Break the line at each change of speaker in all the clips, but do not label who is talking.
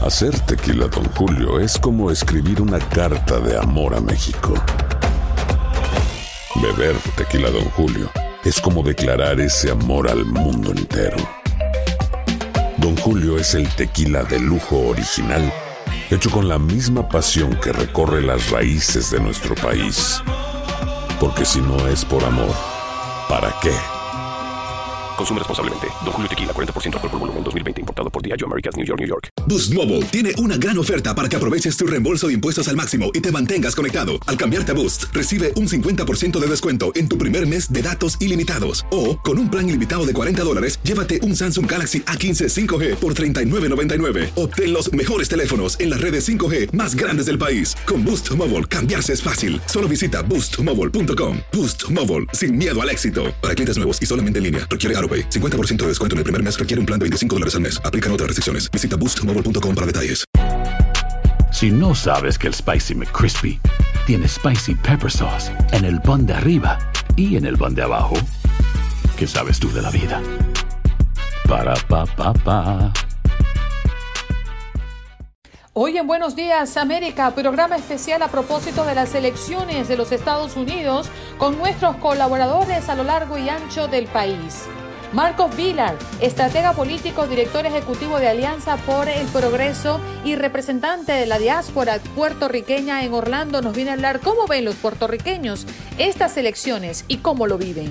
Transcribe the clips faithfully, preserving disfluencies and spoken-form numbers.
Hacer tequila Don Julio es como escribir una carta de amor a México. Beber tequila Don Julio es como declarar ese amor al mundo entero. Don Julio es el tequila de lujo original, hecho con la misma pasión que recorre las raíces de nuestro país. Porque si no es por amor, ¿para qué?
Consume responsablemente. Don Julio Tequila, cuarenta por ciento alcohol por volumen, dos mil veinte, importado por Diageo Americas, New York, New York.
Boost Mobile tiene una gran oferta para que aproveches tu reembolso de impuestos al máximo y te mantengas conectado. Al cambiarte a Boost, recibe un cincuenta por ciento de descuento en tu primer mes de datos ilimitados. O, con un plan ilimitado de cuarenta dólares, llévate un Samsung Galaxy A quince cinco G por treinta y nueve noventa y nueve. Obtén los mejores teléfonos en las redes cinco G más grandes del país. Con Boost Mobile, cambiarse es fácil. Solo visita boost mobile punto com. Boost Mobile, sin miedo al éxito. Para clientes nuevos y solamente en línea, requiere AutoPay. cincuenta por ciento de descuento en el primer mes, requiere un plan de veinticinco dólares al mes. Aplican otras restricciones. Visita boost mobile punto com para detalles.
Si no sabes que el Spicy McCrispy tiene Spicy Pepper Sauce en el pan de arriba y en el pan de abajo, ¿qué sabes tú de la vida? Para, pa, pa, pa.
Hoy en Buenos Días América, programa especial a propósito de las elecciones de los Estados Unidos con nuestros colaboradores a lo largo y ancho del país. Marcos Vilar, estratega político, director ejecutivo de Alianza por el Progreso y representante de la diáspora puertorriqueña en Orlando, nos viene a hablar cómo ven los puertorriqueños estas elecciones y cómo lo viven.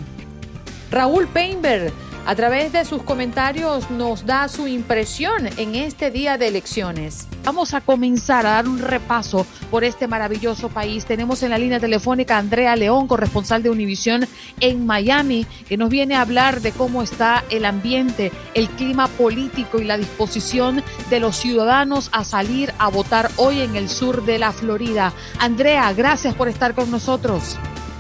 Raúl Painberg, a través de sus comentarios, nos da su impresión en este día de elecciones. Vamos a comenzar a dar un repaso por este maravilloso país. Tenemos en la línea telefónica a Andrea León, corresponsal de Univisión en Miami, que nos viene a hablar de cómo está el ambiente, el clima político y la disposición de los ciudadanos a salir a votar hoy en el sur de la Florida. Andrea, gracias por estar con nosotros.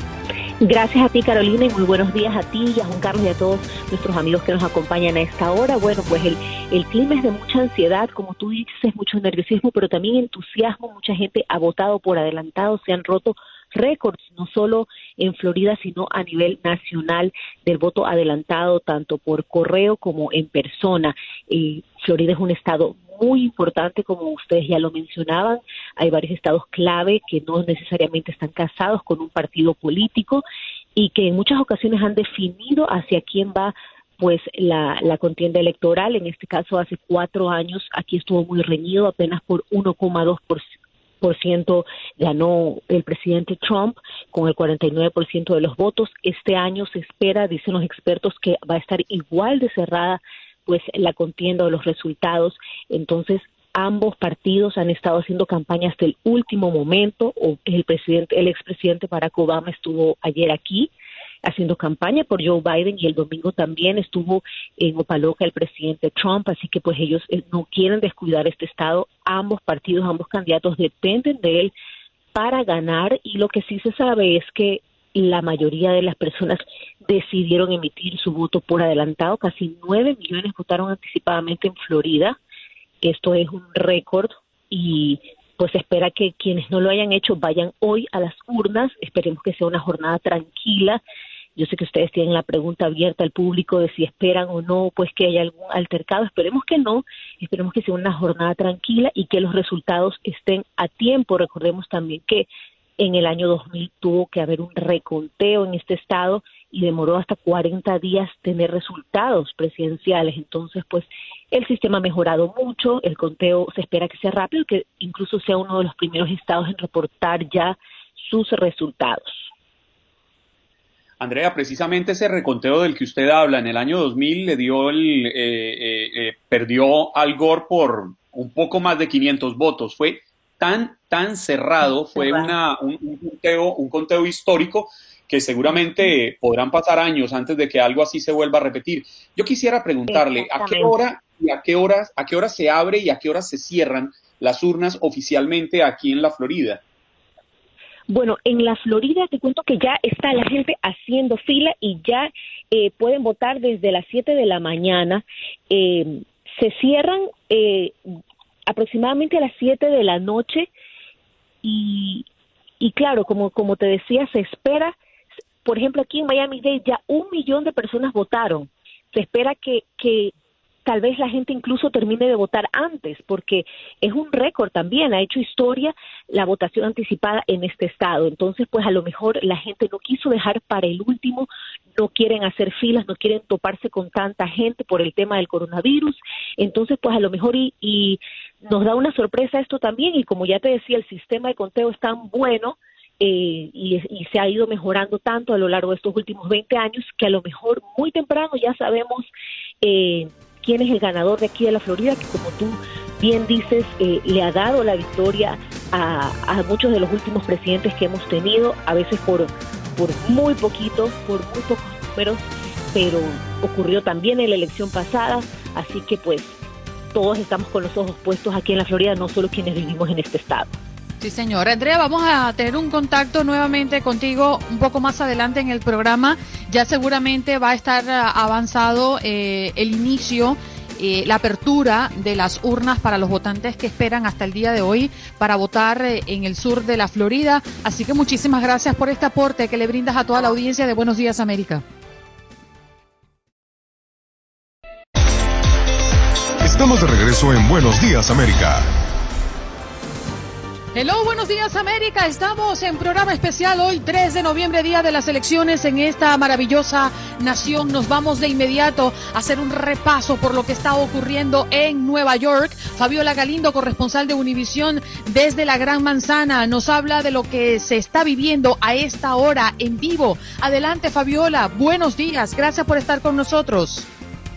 Gracias a ti, Carolina, y muy buenos días a ti y a Juan Carlos y a todos nuestros amigos que nos acompañan a esta hora. Bueno, pues el, el clima es de mucha ansiedad, como tú dices, mucho nerviosismo, pero también entusiasmo. Mucha gente ha votado por adelantado, se han roto récords, no solo en Florida, sino a nivel nacional del voto adelantado, tanto por correo como en persona. Eh, Florida es un estado muy importante, como ustedes ya lo mencionaban. Hay varios estados clave que no necesariamente están casados con un partido político y que en muchas ocasiones han definido hacia quién va pues la, la contienda electoral. En este caso, hace cuatro años, aquí estuvo muy reñido, apenas por uno coma dos por ciento. Por ciento ganó el presidente Trump con el cuarenta y nueve por ciento de los votos. Este año se espera, dicen los expertos, que va a estar igual de cerrada pues la contienda o los resultados. Entonces, ambos partidos han estado haciendo campaña hasta el último momento. O el presidente, el expresidente Barack Obama estuvo ayer aquí haciendo campaña por Joe Biden y el domingo también estuvo en Opa-locka el presidente Trump, así que pues ellos no quieren descuidar este estado. Ambos partidos, ambos candidatos dependen de él para ganar, y lo que sí se sabe es que la mayoría de las personas decidieron emitir su voto por adelantado. Casi nueve millones votaron anticipadamente en Florida. Esto es un récord y pues se espera que quienes no lo hayan hecho vayan hoy a las urnas. Esperemos que sea una jornada tranquila. Yo sé que ustedes tienen la pregunta abierta al público de si esperan o no pues que haya algún altercado. Esperemos que no, esperemos que sea una jornada tranquila y que los resultados estén a tiempo. Recordemos también que en el año dos mil tuvo que haber un reconteo en este estado y demoró hasta cuarenta días tener resultados presidenciales. Entonces, pues, el sistema ha mejorado mucho, el conteo se espera que sea rápido, que incluso sea uno de los primeros estados en reportar ya sus resultados.
Andrea, precisamente ese reconteo del que usted habla, en el año dos mil le dio el, eh, eh, eh, perdió Al Gore por un poco más de quinientos votos. Fue tan, tan cerrado, fue una, un, un, conteo, un conteo histórico que seguramente podrán pasar años antes de que algo así se vuelva a repetir. Yo quisiera preguntarle, ¿a qué hora y a qué horas, a qué horas se abre y a qué horas se cierran las urnas oficialmente aquí en la Florida?
Bueno, en la Florida te cuento que ya está la gente haciendo fila y ya eh, pueden votar desde las siete de la mañana. Eh, se cierran eh, aproximadamente a las siete de la noche y, y claro, como, como te decía, se espera, por ejemplo, aquí en Miami-Dade ya un millón de personas votaron. Se espera que, que tal vez la gente incluso termine de votar antes, porque es un récord también, ha hecho historia la votación anticipada en este estado. Entonces, pues a lo mejor la gente no quiso dejar para el último, no quieren hacer filas, no quieren toparse con tanta gente por el tema del coronavirus. Entonces, pues a lo mejor y, y nos da una sorpresa esto también, y como ya te decía, el sistema de conteo es tan bueno eh, y, y se ha ido mejorando tanto a lo largo de estos últimos veinte años, que a lo mejor muy temprano ya sabemos eh, quién es el ganador de aquí de la Florida, que como tú bien dices, eh, le ha dado la victoria a, a muchos de los últimos presidentes que hemos tenido, a veces por, por muy poquito, por muy pocos números, pero ocurrió también en la elección pasada, así que pues todos estamos con los ojos puestos aquí en la Florida, no solo quienes vivimos en este estado.
Sí, señora. Andrea, vamos a tener un contacto nuevamente contigo un poco más adelante en el programa. Ya seguramente va a estar avanzado eh, el inicio, eh, la apertura de las urnas para los votantes que esperan hasta el día de hoy para votar eh, en el sur de la Florida. Así que muchísimas gracias por este aporte que le brindas a toda la audiencia de Buenos Días, América.
Estamos de regreso en Buenos Días, América.
Hello, Buenos Días, América. Estamos en programa especial hoy, tres de noviembre, día de las elecciones en esta maravillosa nación. Nos vamos de inmediato a hacer un repaso por lo que está ocurriendo en Nueva York. Fabiola Galindo, corresponsal de Univisión desde la Gran Manzana, nos habla de lo que se está viviendo a esta hora en vivo. Adelante, Fabiola. Buenos días. Gracias por estar con nosotros.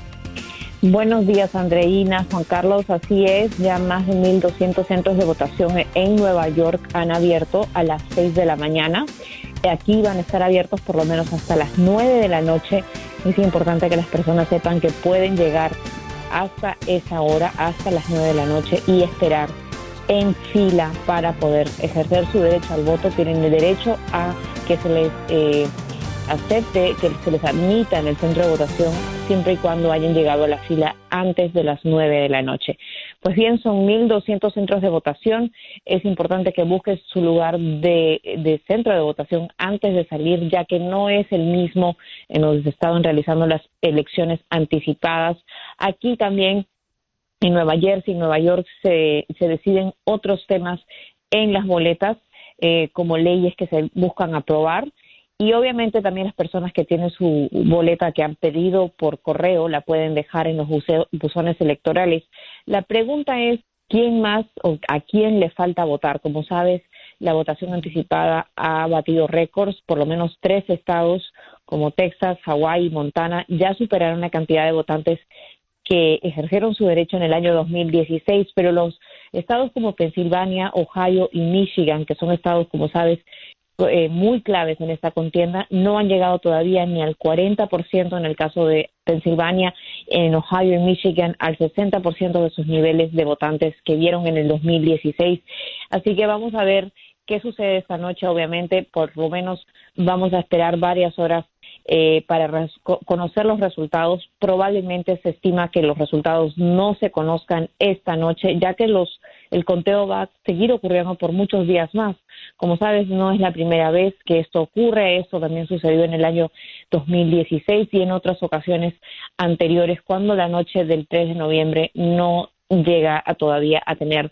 Buenos días, Andreina, Juan Carlos, así es, ya más de mil doscientos centros de votación en Nueva York han abierto a las seis de la mañana. Aquí van a estar abiertos por lo menos hasta las nueve de la noche. Es importante que las personas sepan que pueden llegar hasta esa hora, hasta las nueve de la noche, y esperar en fila para poder ejercer su derecho al voto. Tienen el derecho a que se les eh, acepte, que se les admita en el centro de votación siempre y cuando hayan llegado a la fila antes de las nueve de la noche. Pues bien, son mil doscientos centros de votación. Es importante que busques su lugar de, de centro de votación antes de salir, ya que no es el mismo en donde se estaban realizando las elecciones anticipadas. Aquí también en Nueva Jersey, en Nueva York, se, se deciden otros temas en las boletas, eh, como leyes que se buscan aprobar. Y obviamente también las personas que tienen su boleta que han pedido por correo la pueden dejar en los buzones electorales. La pregunta es, ¿quién más o a quién le falta votar? Como sabes, la votación anticipada ha batido récords. Por lo menos tres estados como Texas, Hawái y Montana ya superaron la cantidad de votantes que ejercieron su derecho en el año dos mil dieciséis, pero los estados como Pensilvania, Ohio y Michigan, que son estados, como sabes, Eh, muy claves en esta contienda, no han llegado todavía ni al cuarenta por ciento en el caso de Pensilvania, en Ohio y Michigan al sesenta por ciento de sus niveles de votantes que vieron en el dos mil dieciséis. Así que vamos a ver qué sucede esta noche. Obviamente, por lo menos vamos a esperar varias horas eh, para res- conocer los resultados. Probablemente se estima que los resultados no se conozcan esta noche, ya que los el conteo va a seguir ocurriendo por muchos días más. Como sabes, no es la primera vez que esto ocurre. Esto también sucedió en el año dos mil dieciséis y en otras ocasiones anteriores, cuando la noche del tres de noviembre no llega a todavía a tener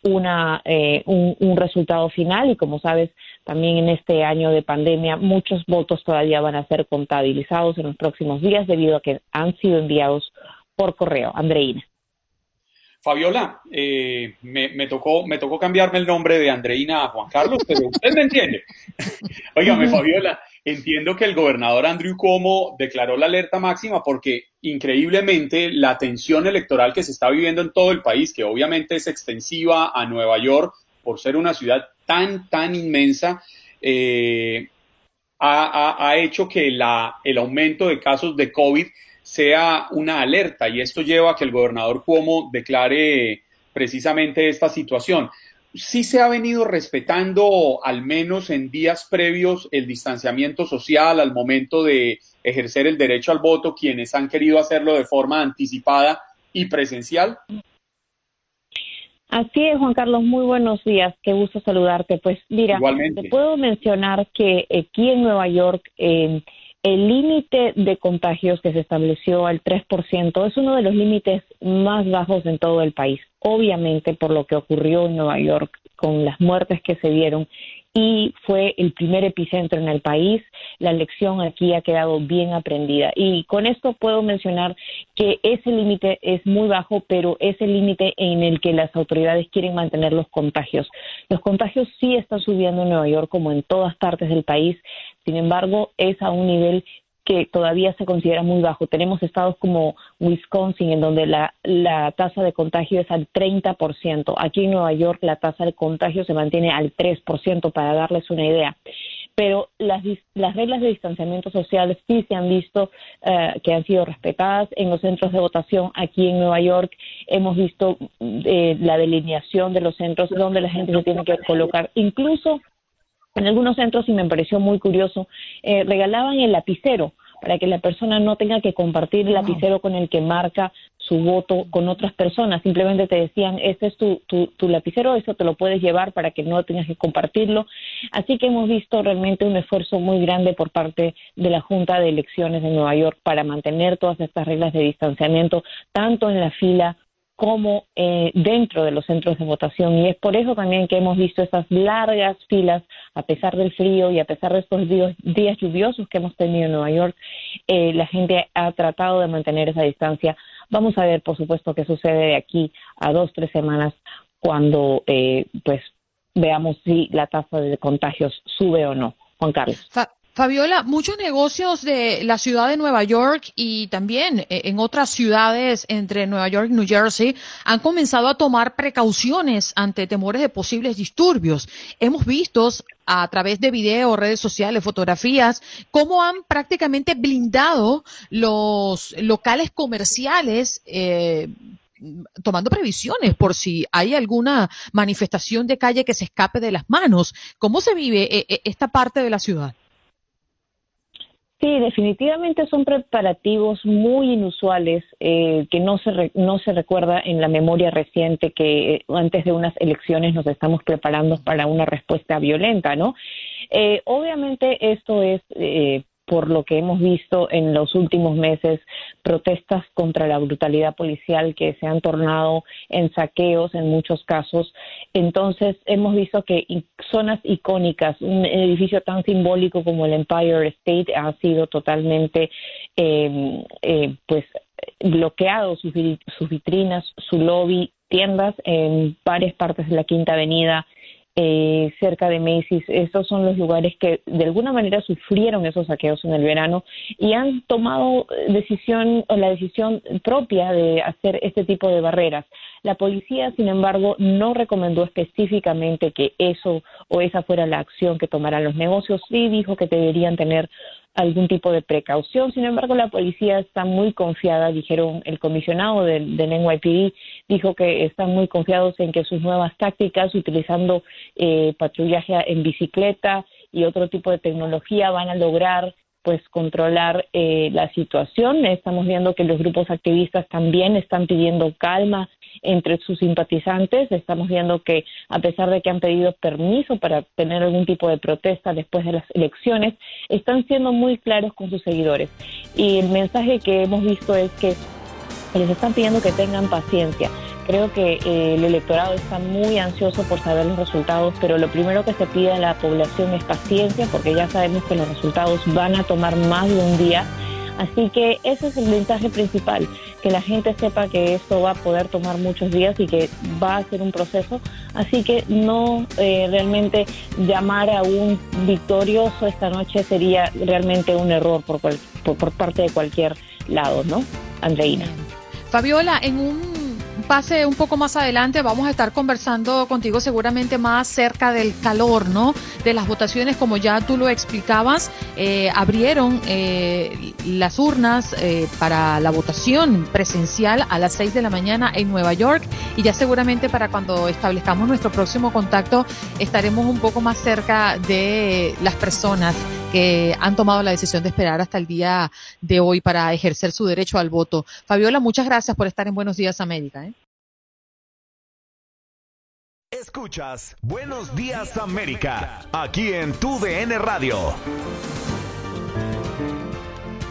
una eh, un, un resultado final. Y como sabes, también en este año de pandemia, muchos votos todavía van a ser contabilizados en los próximos días debido a que han sido enviados por correo. Andreina.
Fabiola, eh, me, me, tocó, me tocó cambiarme el nombre de Andreina a Juan Carlos, pero usted me entiende. Óigame, Fabiola, entiendo que el gobernador Andrew Cuomo declaró la alerta máxima porque, increíblemente, la tensión electoral que se está viviendo en todo el país, que obviamente es extensiva a Nueva York por ser una ciudad tan, tan inmensa, eh, ha, ha, ha hecho que la, el aumento de casos de COVID sea una alerta, y esto lleva a que el gobernador Cuomo declare precisamente esta situación. ¿Sí se ha venido respetando, al menos en días previos, el distanciamiento social al momento de ejercer el derecho al voto, quienes han querido hacerlo de forma anticipada y presencial?
Así es, Juan Carlos, muy buenos días, qué gusto saludarte. Pues mira,
Igualmente.
te puedo mencionar que aquí en Nueva York eh, El límite de contagios que se estableció al tres por ciento es uno de los límites más bajos en todo el país, obviamente por lo que ocurrió en Nueva York con las muertes que se dieron, y fue el primer epicentro en el país. La lección aquí ha quedado bien aprendida. Y con esto puedo mencionar que ese límite es muy bajo, pero es el límite en el que las autoridades quieren mantener los contagios. Los contagios sí están subiendo en Nueva York, como en todas partes del país. Sin embargo, es a un nivel que todavía se considera muy bajo. Tenemos estados como Wisconsin, en donde la, la tasa de contagio es al treinta por ciento. Aquí en Nueva York la tasa de contagio se mantiene al tres por ciento, para darles una idea. Pero las, las reglas de distanciamiento social sí se han visto uh, que han sido respetadas en los centros de votación. Aquí en Nueva York hemos visto eh, la delineación de los centros donde la gente se tiene que colocar. Incluso en algunos centros, y me pareció muy curioso, eh, regalaban el lapicero para que la persona no tenga que compartir el lapicero con el que marca su voto con otras personas. Simplemente te decían, este es tu, tu, tu lapicero, eso te lo puedes llevar para que no tengas que compartirlo. Así que hemos visto realmente un esfuerzo muy grande por parte de la Junta de Elecciones de Nueva York para mantener todas estas reglas de distanciamiento, tanto en la fila como eh, dentro de los centros de votación. Y es por eso también que hemos visto esas largas filas, a pesar del frío y a pesar de estos días, días lluviosos que hemos tenido en Nueva York. Eh, la gente ha tratado de mantener esa distancia. Vamos a ver, por supuesto, qué sucede de aquí a dos, tres semanas, cuando eh, pues veamos si la tasa de contagios sube o no. Juan Carlos.
Fa- Fabiola, muchos negocios de la ciudad de Nueva York y también en otras ciudades entre Nueva York y New Jersey han comenzado a tomar precauciones ante temores de posibles disturbios. Hemos visto a través de videos, redes sociales, fotografías, cómo han prácticamente blindado los locales comerciales, eh, tomando previsiones por si hay alguna manifestación de calle que se escape de las manos. ¿Cómo se vive eh, esta parte de la ciudad?
Sí, definitivamente son preparativos muy inusuales eh, que no se re, no se recuerda en la memoria reciente, que eh, antes de unas elecciones nos estamos preparando para una respuesta violenta, ¿no? Eh, obviamente esto es eh, por lo que hemos visto en los últimos meses, protestas contra la brutalidad policial que se han tornado en saqueos en muchos casos. Entonces hemos visto que zonas icónicas, un edificio tan simbólico como el Empire State ha sido totalmente eh, eh, pues bloqueado, sus, sus vitrinas, su lobby, tiendas en varias partes de la Quinta Avenida, Eh, cerca de Macy's. Estos son los lugares que de alguna manera sufrieron esos saqueos en el verano y han tomado decisión o la decisión propia de hacer este tipo de barreras. La policía, sin embargo, no recomendó específicamente que eso o esa fuera la acción que tomaran los negocios. Sí dijo que deberían tener algún tipo de precaución. Sin embargo, la policía está muy confiada, dijeron el comisionado del, del N Y P D, dijo que están muy confiados en que sus nuevas tácticas, utilizando eh, patrullaje en bicicleta y otro tipo de tecnología, van a lograr pues controlar eh, la situación. Estamos viendo que los grupos activistas también están pidiendo calma entre sus simpatizantes. Estamos viendo que a pesar de que han pedido permiso para tener algún tipo de protesta después de las elecciones, están siendo muy claros con sus seguidores. Y el mensaje que hemos visto es que les están pidiendo que tengan paciencia. Creo que eh, el electorado está muy ansioso por saber los resultados, pero lo primero que se pide a la población es paciencia, porque ya sabemos que los resultados van a tomar más de un día. Así que ese es el mensaje principal, que la gente sepa que esto va a poder tomar muchos días y que va a ser un proceso. Así que no eh, realmente llamar a un victorioso esta noche sería realmente un error por, cual, por, por parte de cualquier lado, ¿no, Andreina?
Fabiola, en un pase un poco más adelante vamos a estar conversando contigo seguramente más cerca del calor, ¿no? De las votaciones, como ya tú lo explicabas, eh, abrieron eh, las urnas eh, para la votación presencial a las seis de la mañana en Nueva York, y ya seguramente para cuando establezcamos nuestro próximo contacto estaremos un poco más cerca de las personas que han tomado la decisión de esperar hasta el día de hoy para ejercer su derecho al voto. Fabiola, muchas gracias por estar en Buenos Días América, ¿eh?
Escuchas Buenos Días América, aquí en Tu D N Radio.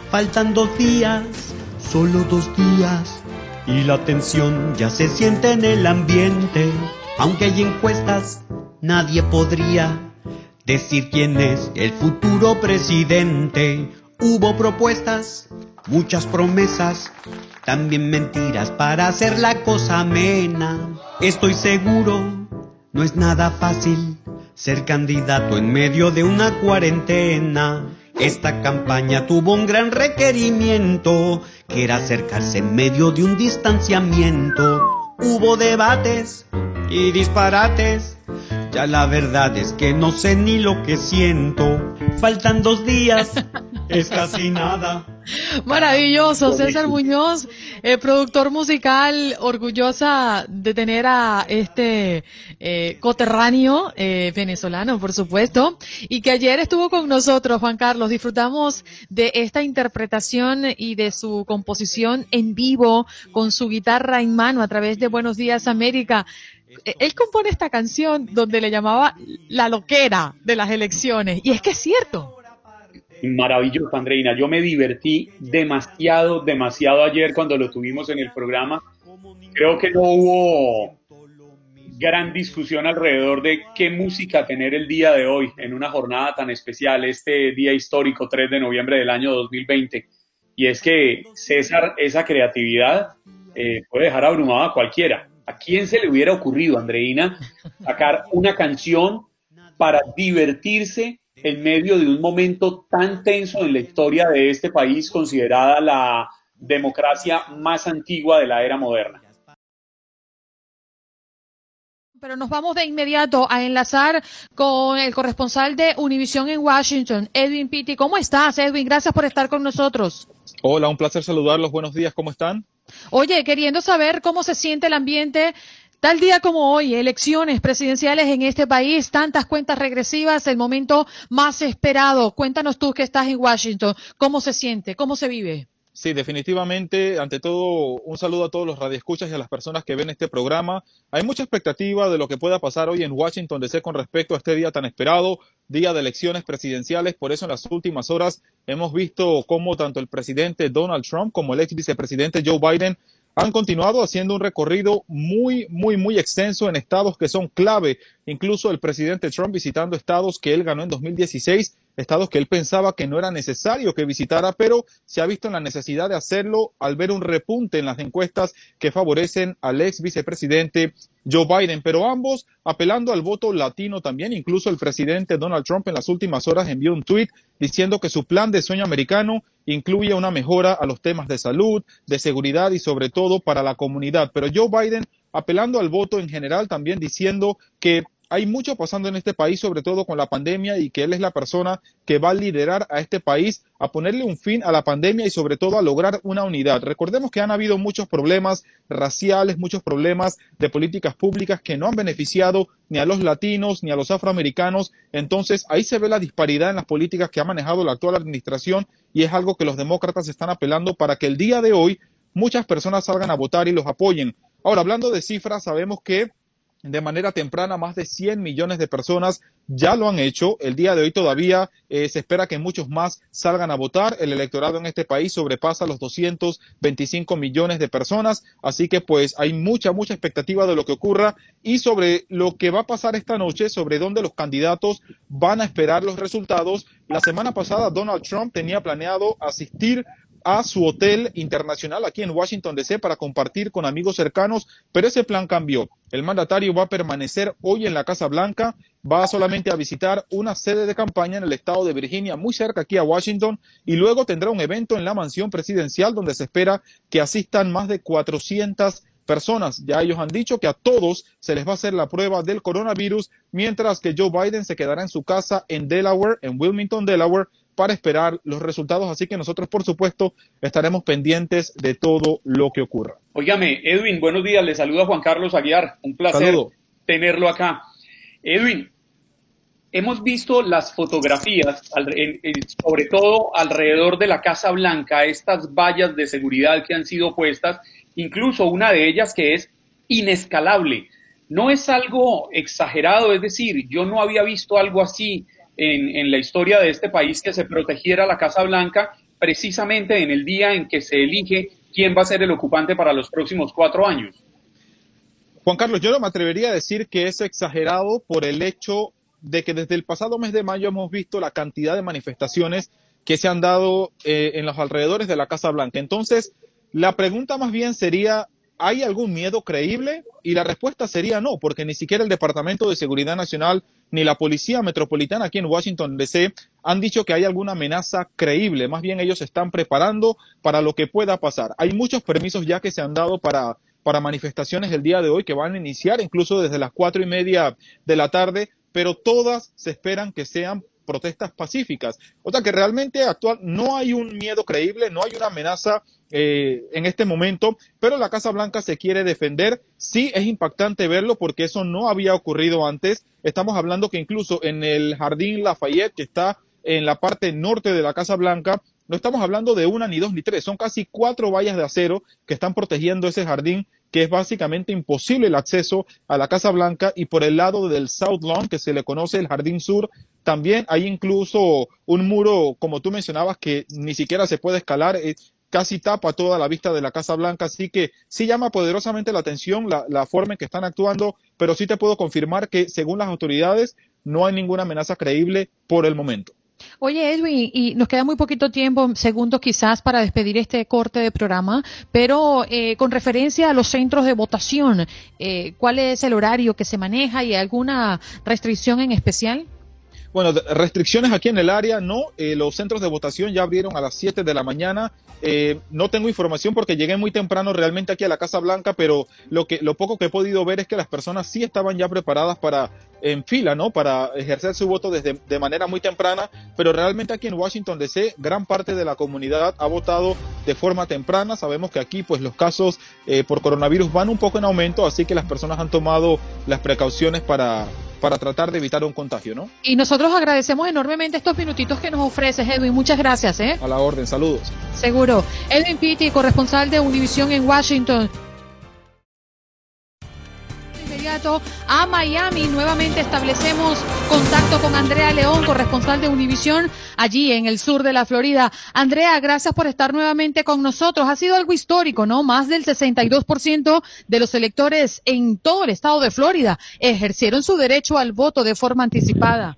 Faltan dos días, solo dos días, y la tensión ya se siente en el ambiente. Aunque hay encuestas, nadie podría decir quién es el futuro presidente. Hubo propuestas, muchas promesas, también mentiras para hacer la cosa amena. Estoy seguro, no es nada fácil ser candidato en medio de una cuarentena. Esta campaña tuvo un gran requerimiento, que era acercarse en medio de un distanciamiento. Hubo debates y disparates, ya la verdad es que no sé ni lo que siento. Faltan dos días, es casi nada.
Maravilloso, César Muñoz, eh, productor musical, orgullosa de tener a este eh, coterráneo eh, venezolano, por supuesto, y que ayer estuvo con nosotros, Juan Carlos. Disfrutamos de esta interpretación y de su composición en vivo, con su guitarra en mano a través de Buenos Días América. Él compone esta canción donde le llamaba la loquera de las elecciones, y es que es cierto.
Maravilloso, Andreina. Yo me divertí demasiado, demasiado ayer cuando lo tuvimos en el programa. Creo que no hubo gran discusión alrededor de qué música tener el día de hoy, en una jornada tan especial, este día histórico, tres de noviembre del año dos mil veinte. Y es que César, esa creatividad eh, puede dejar abrumado a cualquiera. ¿A quién se le hubiera ocurrido, Andreina, sacar una canción para divertirse en medio de un momento tan tenso en la historia de este país, considerada la democracia más antigua de la era moderna?
Pero nos vamos de inmediato a enlazar con el corresponsal de Univisión en Washington, Edwin Pitti. ¿Cómo estás, Edwin? Gracias por estar con nosotros.
Hola, un placer saludarlos. Buenos días, ¿cómo están?
Oye, queriendo saber cómo se siente el ambiente tal día como hoy, elecciones presidenciales en este país, tantas cuentas regresivas, el momento más esperado. Cuéntanos tú que estás en Washington, ¿cómo se siente? ¿Cómo se vive?
Sí, definitivamente, ante todo, un saludo a todos los radioescuchas y a las personas que ven este programa. Hay mucha expectativa de lo que pueda pasar hoy en Washington D C con respecto a este día tan esperado, día de elecciones presidenciales. Por eso en las últimas horas hemos visto cómo tanto el presidente Donald Trump como el ex vicepresidente Joe Biden han continuado haciendo un recorrido muy, muy, muy extenso en estados que son clave. Incluso el presidente Trump visitando estados que él ganó en dos mil dieciséis, estados que él pensaba que no era necesario que visitara, pero se ha visto en la necesidad de hacerlo al ver un repunte en las encuestas que favorecen al ex vicepresidente Joe Biden. Pero ambos apelando al voto latino también. Incluso el presidente Donald Trump en las últimas horas envió un tuit diciendo que su plan de sueño americano incluye una mejora a los temas de salud, de seguridad y sobre todo para la comunidad. Pero Joe Biden apelando al voto en general, también diciendo que hay mucho pasando en este país, sobre todo con la pandemia, y que él es la persona que va a liderar a este país a ponerle un fin a la pandemia y sobre todo a lograr una unidad. Recordemos que han habido muchos problemas raciales, muchos problemas de políticas públicas que no han beneficiado ni a los latinos ni a los afroamericanos. Entonces ahí se ve la disparidad en las políticas que ha manejado la actual administración, y es algo que los demócratas están apelando para que el día de hoy muchas personas salgan a votar y los apoyen. Ahora, hablando de cifras, sabemos que de manera temprana más de cien millones de personas ya lo han hecho. El día de hoy todavía eh, se espera que muchos más salgan a votar. El electorado en este país sobrepasa los doscientos veinticinco millones de personas, así que pues hay mucha, mucha expectativa de lo que ocurra y sobre lo que va a pasar esta noche, sobre dónde los candidatos van a esperar los resultados. La semana pasada Donald Trump tenía planeado asistir a su hotel internacional aquí en Washington D C para compartir con amigos cercanos, pero ese plan cambió. El mandatario va a permanecer hoy en la Casa Blanca, va solamente a visitar una sede de campaña en el estado de Virginia, muy cerca aquí a Washington, y luego tendrá un evento en la mansión presidencial donde se espera que asistan más de cuatrocientas personas. Ya ellos han dicho que a todos se les va a hacer la prueba del coronavirus, mientras que Joe Biden se quedará en su casa en Delaware, en Wilmington, Delaware, para esperar los resultados. Así que nosotros, por supuesto, estaremos pendientes de todo lo que ocurra.
Óigame, Edwin, buenos días. Le saluda Juan Carlos Aguiar. Un placer Saludo. tenerlo acá. Edwin, hemos visto las fotografías, sobre todo alrededor de la Casa Blanca, estas vallas de seguridad que han sido puestas, incluso una de ellas que es inescalable. No es algo exagerado, es decir, yo no había visto algo así En, en la historia de este país, que se protegiera la Casa Blanca precisamente en el día en que se elige quién va a ser el ocupante para los próximos cuatro años.
Juan Carlos, yo no me atrevería a decir que es exagerado por el hecho de que desde el pasado mes de mayo hemos visto la cantidad de manifestaciones que se han dado eh, en los alrededores de la Casa Blanca. Entonces, la pregunta más bien sería, ¿hay algún miedo creíble? Y la respuesta sería no, porque ni siquiera el Departamento de Seguridad Nacional ni la Policía Metropolitana aquí en Washington D C han dicho que hay alguna amenaza creíble. Más bien ellos se están preparando para lo que pueda pasar. Hay muchos permisos ya que se han dado para, para manifestaciones el día de hoy que van a iniciar incluso desde las cuatro y media de la tarde, pero todas se esperan que sean protestas pacíficas. O sea que realmente actual no hay un miedo creíble, no hay una amenaza eh, en este momento, pero la Casa Blanca se quiere defender. Sí es impactante verlo porque eso no había ocurrido antes. Estamos hablando que incluso en el Jardín Lafayette, que está en la parte norte de la Casa Blanca, no estamos hablando de una, ni dos, ni tres, son casi cuatro vallas de acero que están protegiendo ese jardín, que es básicamente imposible el acceso a la Casa Blanca. Y por el lado del South Lawn, que se le conoce el Jardín Sur, también hay incluso un muro, como tú mencionabas, que ni siquiera se puede escalar, eh, casi tapa toda la vista de la Casa Blanca, así que sí llama poderosamente la atención la, la forma en que están actuando, pero sí te puedo confirmar que según las autoridades no hay ninguna amenaza creíble por el momento.
Oye, Edwin, y nos queda muy poquito tiempo, segundos quizás, para despedir este corte de programa, pero eh, con referencia a los centros de votación, eh, ¿cuál es el horario que se maneja y alguna restricción en especial?
Bueno, restricciones aquí en el área no, eh, los centros de votación ya abrieron a las siete de la mañana, eh, no tengo información porque llegué muy temprano realmente aquí a la Casa Blanca, pero lo que lo poco que he podido ver es que las personas sí estaban ya preparadas para, en fila, ¿no?, para ejercer su voto desde de manera muy temprana, pero realmente aquí en Washington D C gran parte de la comunidad ha votado de forma temprana. Sabemos que aquí pues los casos eh, por coronavirus van un poco en aumento, así que las personas han tomado las precauciones para para tratar de evitar un contagio, ¿no?
Y nosotros agradecemos enormemente estos minutitos que nos ofreces, Edwin. Muchas gracias, ¿eh?
A la orden, saludos.
Seguro. Edwin Pitti, corresponsal de Univision en Washington. Inmediato a Miami, nuevamente establecemos contacto con Andrea León, corresponsal de Univision allí en el sur de la Florida. Andrea, gracias por estar nuevamente con nosotros. Ha sido algo histórico, ¿no? Más del sesenta y dos por ciento de los electores en todo el estado de Florida ejercieron su derecho al voto de forma anticipada.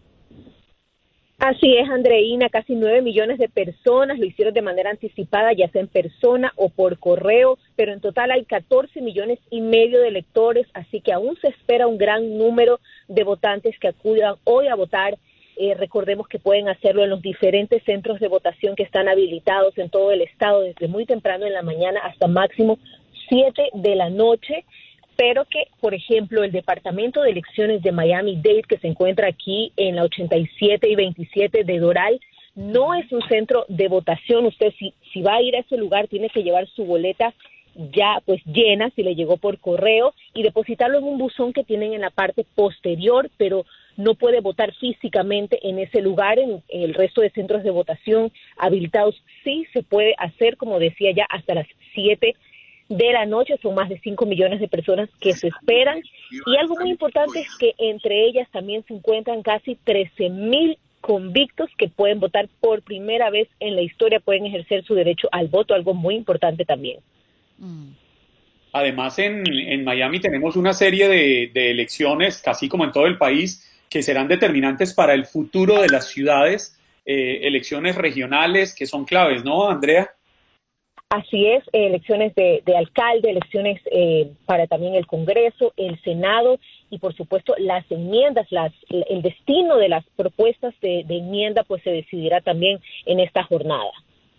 Así es, Andreina, casi nueve millones de personas lo hicieron de manera anticipada, ya sea en persona o por correo, pero en total hay catorce millones y medio de electores, así que aún se espera un gran número de votantes que acudan hoy a votar. Eh, recordemos que pueden hacerlo en los diferentes centros de votación que están habilitados en todo el estado, desde muy temprano en la mañana hasta máximo siete de la noche. Pero que, por ejemplo, el Departamento de Elecciones de Miami-Dade, que se encuentra aquí en la ochenta y siete y veintisiete de Doral, no es un centro de votación. Usted, si, si va a ir a ese lugar, tiene que llevar su boleta ya pues llena, si le llegó por correo, y depositarlo en un buzón que tienen en la parte posterior, pero no puede votar físicamente en ese lugar. En el resto de centros de votación habilitados sí se puede hacer, como decía ya, hasta las siete de la noche. Son más de cinco millones de personas que se esperan, y algo muy importante es que entre ellas también se encuentran casi trece mil convictos que pueden votar por primera vez en la historia, pueden ejercer su derecho al voto, algo muy importante también.
Además, en, en Miami tenemos una serie de, de elecciones, casi como en todo el país, que serán determinantes para el futuro de las ciudades, eh, elecciones regionales que son claves, ¿no, Andrea?
Así es, elecciones de, de alcalde, elecciones eh, para también el Congreso, el Senado y por supuesto las enmiendas, las, el destino de las propuestas de, de enmienda pues se decidirá también en esta jornada.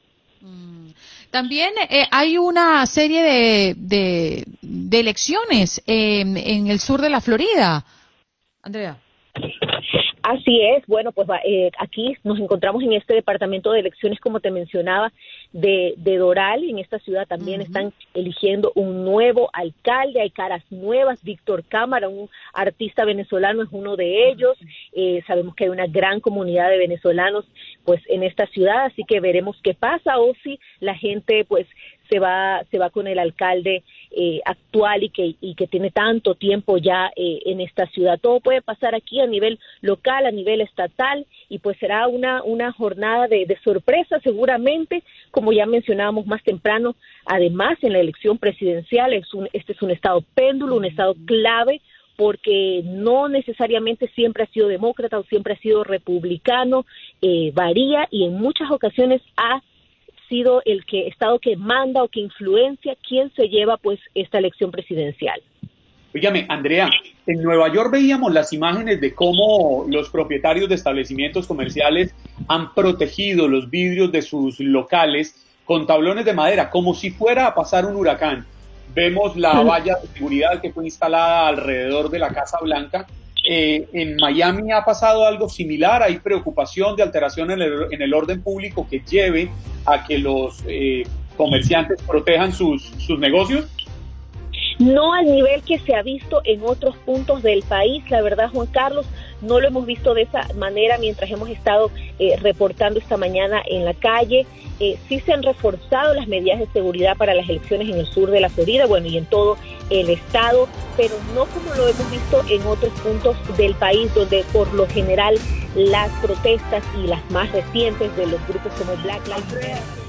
También eh, hay una serie de, de, de elecciones eh, en el sur de la Florida, Andrea.
Así es, bueno, pues eh, aquí nos encontramos en este departamento de elecciones, como te mencionaba, de, de Doral. En esta ciudad también uh-huh. están eligiendo un nuevo alcalde, hay caras nuevas. Víctor Cámara, un artista venezolano, es uno de ellos. Eh, sabemos que hay una gran comunidad de venezolanos pues en esta ciudad, así que veremos qué pasa, o si la gente pues se va se va con el alcalde eh, actual y que, y que tiene tanto tiempo ya eh, en esta ciudad. Todo puede pasar aquí a nivel local, a nivel estatal, y pues será una, una jornada de, de sorpresa seguramente, como ya mencionábamos más temprano. Además, en la elección presidencial, es un, este es un estado péndulo, un estado clave, porque no necesariamente siempre ha sido demócrata o siempre ha sido republicano, eh, varía, y en muchas ocasiones ha sido el que estado que manda o que influencia quién se lleva pues esta elección presidencial.
Óigame, Andrea, en Nueva York veíamos las imágenes de cómo los propietarios de establecimientos comerciales han protegido los vidrios de sus locales con tablones de madera, como si fuera a pasar un huracán. Vemos la valla de seguridad que fue instalada alrededor de la Casa Blanca. Eh, en Miami ha pasado algo similar. Hay preocupación de alteración en el, en el orden público que lleve a que los eh, comerciantes protejan sus, sus negocios.
No al nivel que se ha visto en otros puntos del país, la verdad, Juan Carlos, no lo hemos visto de esa manera mientras hemos estado eh, reportando esta mañana en la calle. Eh, sí se han reforzado las medidas de seguridad para las elecciones en el sur de la Florida, bueno, y en todo el estado, pero no como lo hemos visto en otros puntos del país, donde por lo general las protestas y las más recientes de los grupos como Black Lives Matter.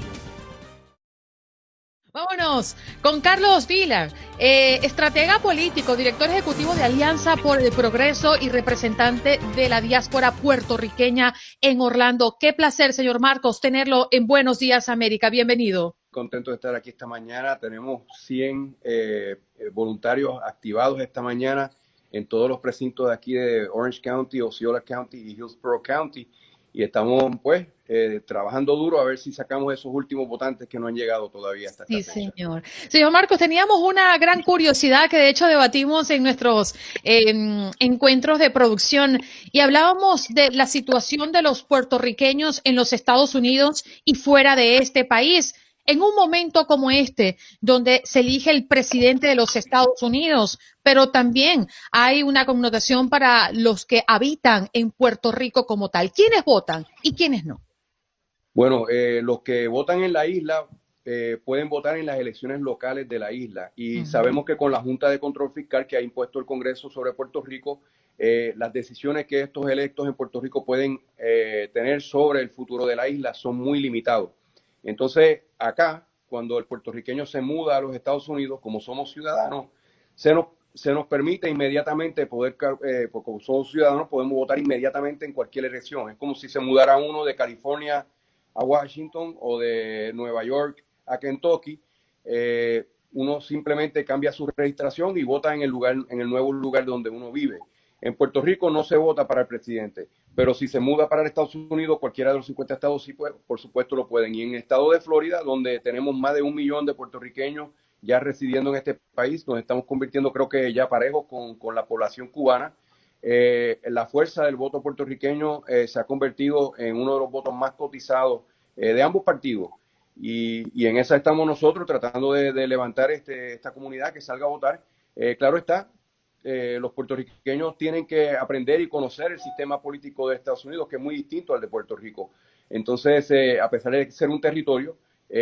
Vámonos con Carlos Vilar, eh, estratega político, director ejecutivo de Alianza por el Progreso y representante de la diáspora puertorriqueña en Orlando. Qué placer, señor Marcos, tenerlo en Buenos Días América. Bienvenido.
Contento de estar aquí esta mañana. Tenemos cien eh, voluntarios activados esta mañana en todos los precintos de aquí de Orange County, Osceola County y Hillsborough County. Y estamos, pues, eh, trabajando duro a ver si sacamos esos últimos votantes que no han llegado todavía hasta esta
Sí, señor. Señor Marcos, teníamos una gran curiosidad que de hecho debatimos en nuestros eh, encuentros de producción y hablábamos de la situación de los puertorriqueños en los Estados Unidos y fuera de este país. En un momento como este, donde se elige el presidente de los Estados Unidos, pero también hay una connotación para los que habitan en Puerto Rico como tal. ¿Quiénes votan y quiénes no?
Bueno, eh, los que votan en la isla eh, pueden votar en las elecciones locales de la isla y uh-huh. sabemos que con la Junta de Control Fiscal que ha impuesto el Congreso sobre Puerto Rico, eh, las decisiones que estos electos en Puerto Rico pueden eh, tener sobre el futuro de la isla son muy limitados. Entonces, acá, cuando el puertorriqueño se muda a los Estados Unidos, como somos ciudadanos, se nos, se nos permite inmediatamente poder, eh, porque como somos ciudadanos, podemos votar inmediatamente en cualquier elección. Es como si se mudara uno de California a Washington o de Nueva York a Kentucky. Eh, uno simplemente cambia su registración y vota en el lugar, en el nuevo lugar donde uno vive. En Puerto Rico no se vota para el presidente, pero si se muda para Estados Unidos, cualquiera de los cincuenta estados, sí, pues, por supuesto lo pueden. Y en el estado de Florida, donde tenemos más de un millón de puertorriqueños ya residiendo en este país, nos estamos convirtiendo, creo que ya parejos con, con la población cubana. Eh, la fuerza del voto puertorriqueño eh, se ha convertido en uno de los votos más cotizados eh, de ambos partidos. Y, y en esa estamos nosotros tratando de, de levantar este, esta comunidad que salga a votar. Eh, claro está. Eh, los puertorriqueños tienen que aprender y conocer el sistema político de Estados Unidos, que es muy distinto al de Puerto Rico. Entonces, eh, a pesar de ser un territorio,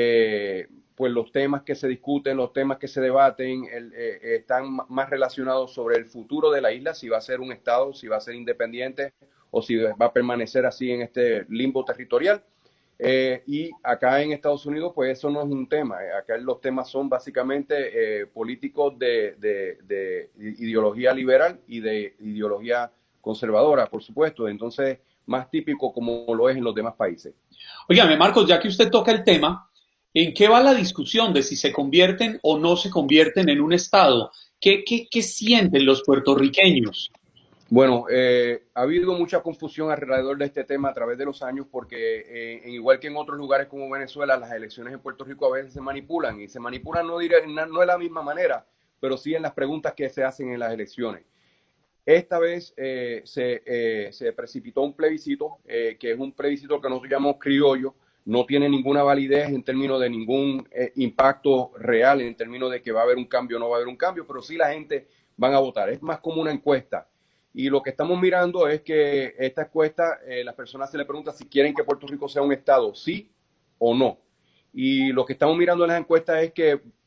eh, pues los temas que se discuten, los temas que se debaten, el, eh, están más relacionados sobre el futuro de la isla, si va a ser un estado, si va a ser independiente o si va a permanecer así en este limbo territorial. Eh, y acá en Estados Unidos, pues eso no es un tema. Acá los temas son básicamente eh, políticos de, de, de ideología liberal y de ideología conservadora, por supuesto. Entonces, más típico como lo es en los demás países.
Óigame, Marcos, ya que usted toca el tema, ¿en qué va la discusión de si se convierten o no se convierten en un estado? ¿Qué, qué, qué sienten los puertorriqueños?
Bueno, eh, ha habido mucha confusión alrededor de este tema a través de los años porque, eh, en igual que en otros lugares como Venezuela, las elecciones en Puerto Rico a veces se manipulan y se manipulan no, diré, no de la misma manera, pero sí en las preguntas que se hacen en las elecciones. Esta vez eh, se, eh, se precipitó un plebiscito, eh, que es un plebiscito que nosotros llamamos criollo, no tiene ninguna validez en términos de ningún eh, impacto real, en términos de que va a haber un cambio o no va a haber un cambio, pero sí la gente van a votar. Es más como una encuesta. Y lo que estamos mirando es que esta encuesta, eh, las personas se le preguntan si quieren que Puerto Rico sea un estado, sí o no. Y lo que estamos mirando en las encuestas es que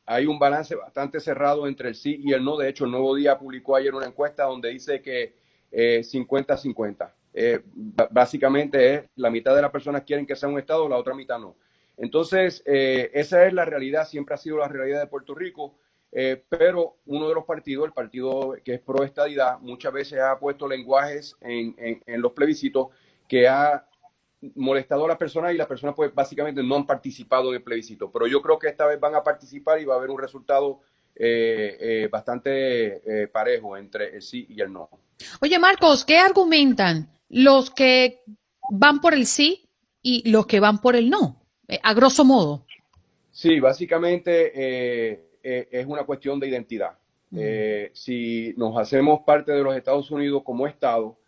hay un balance bastante cerrado entre el sí y el no. De hecho, el Nuevo Día publicó ayer una encuesta donde dice que eh, cincuenta cincuenta. Eh, básicamente es la mitad de las personas quieren que sea un estado, la otra mitad no. Entonces, eh, esa es la realidad, siempre ha sido la realidad de Puerto Rico, eh, pero uno de los partidos, el partido que es pro estadidad, muchas veces ha puesto lenguajes en, en, en los plebiscitos que ha molestado a las personas y las personas pues básicamente no han participado en el plebiscito. Pero yo creo que esta vez van a participar y va a haber un resultado eh, eh, bastante eh, parejo entre el sí y el no.
Oye, Marcos, ¿qué argumentan los que van por el sí y los que van por el no? Eh, a grosso modo.
Sí, básicamente eh, eh, es una cuestión de identidad. Uh-huh. Eh, si nos hacemos parte de los Estados Unidos como Estado,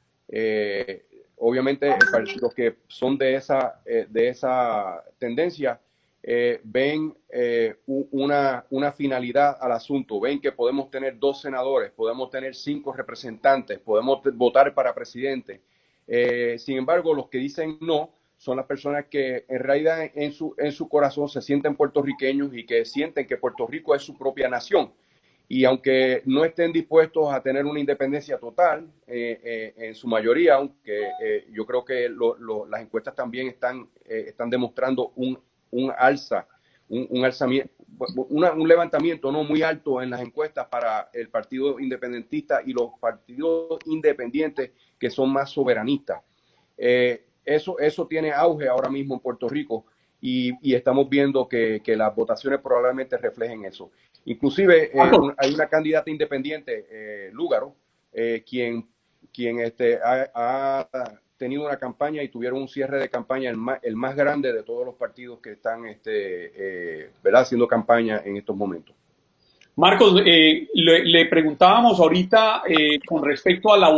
eh, obviamente el, los que son de esa, eh, de esa tendencia eh, ven eh, una, una finalidad al asunto, ven que podemos tener dos senadores, podemos tener cinco representantes, podemos votar para presidente. Eh, sin embargo, los que dicen no son las personas que en realidad en su, en su corazón se sienten puertorriqueños y que sienten que Puerto Rico es su propia nación. Y aunque no estén dispuestos a tener una independencia total, eh, eh, en su mayoría, aunque eh, yo creo que lo, lo, las encuestas también están, eh, están demostrando un, un alza, un, un alzamiento, una, un levantamiento no muy alto en las encuestas para el Partido Independentista y los partidos independientes que son más soberanistas. Eh, Eso, eso tiene auge ahora mismo en Puerto Rico y, y estamos viendo que, que las votaciones probablemente reflejen eso. Inclusive eh, un, hay una candidata independiente, eh, Lúgaro, eh, quien, quien este, ha, ha tenido una campaña y tuvieron un cierre de campaña el más, el más grande de todos los partidos que están este, eh, ¿verdad? haciendo campaña en estos momentos.
Marcos, eh, le, le preguntábamos ahorita eh, con respecto a la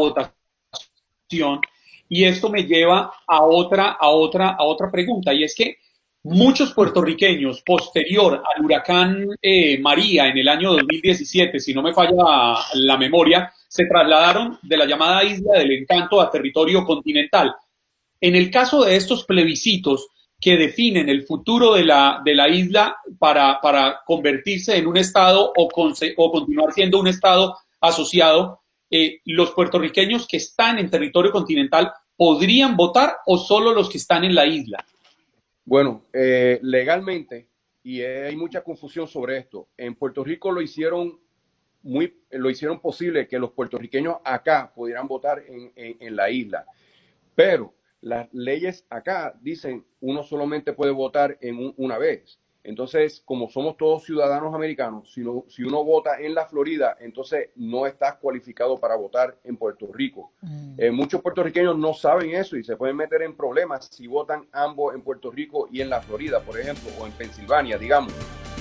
votación. Y esto me lleva a otra, a otra, a otra pregunta, y es que muchos puertorriqueños, posterior al huracán eh, María en el año dos mil diecisiete, si no me falla la memoria, se trasladaron de la llamada Isla del Encanto a territorio continental. En el caso de estos plebiscitos que definen el futuro de la, de la isla para, para convertirse en un estado o, con, o continuar siendo un estado asociado, Eh, ¿los puertorriqueños que están en territorio continental podrían votar o solo los que están en la isla?
Bueno, eh, legalmente, y hay mucha confusión sobre esto, en Puerto Rico lo hicieron muy, lo hicieron posible que los puertorriqueños acá pudieran votar en, en, en la isla, pero las leyes acá dicen uno solamente puede votar en un, una vez. Entonces, como somos todos ciudadanos americanos, si, no, si uno vota en la Florida, entonces no estás cualificado para votar en Puerto Rico. Mm. Eh, muchos puertorriqueños no saben eso y se pueden meter en problemas si votan ambos en Puerto Rico y en la Florida, por ejemplo, o en Pensilvania, digamos.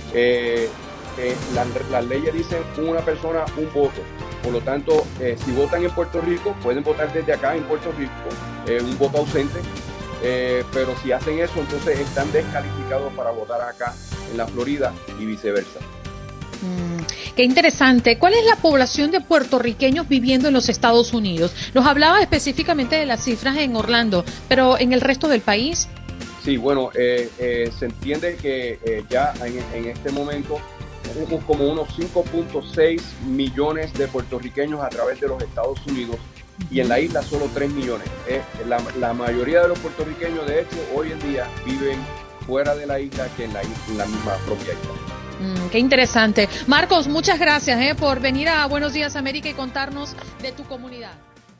Eh, eh, las la leyes dicen una persona, un voto. Por lo tanto, eh, si votan en Puerto Rico, pueden votar desde acá en Puerto Rico, eh, un voto ausente. Eh, pero si hacen eso, entonces están descalificados para votar acá en la Florida y viceversa.
Mm, qué interesante. ¿Cuál es la población de puertorriqueños viviendo en los Estados Unidos? Nos hablaba específicamente de las cifras en Orlando, pero ¿en el resto del país?
Sí, bueno, eh, eh, se entiende que eh, ya en, en este momento tenemos como unos cinco punto seis millones de puertorriqueños a través de los Estados Unidos. Y en la isla solo tres millones. Eh, la, la mayoría de los puertorriqueños, de hecho, hoy en día viven fuera de la isla que en la, en la misma propia isla.
Mm, qué interesante. Marcos, muchas gracias eh, por venir a Buenos Días América y contarnos de tu comunidad.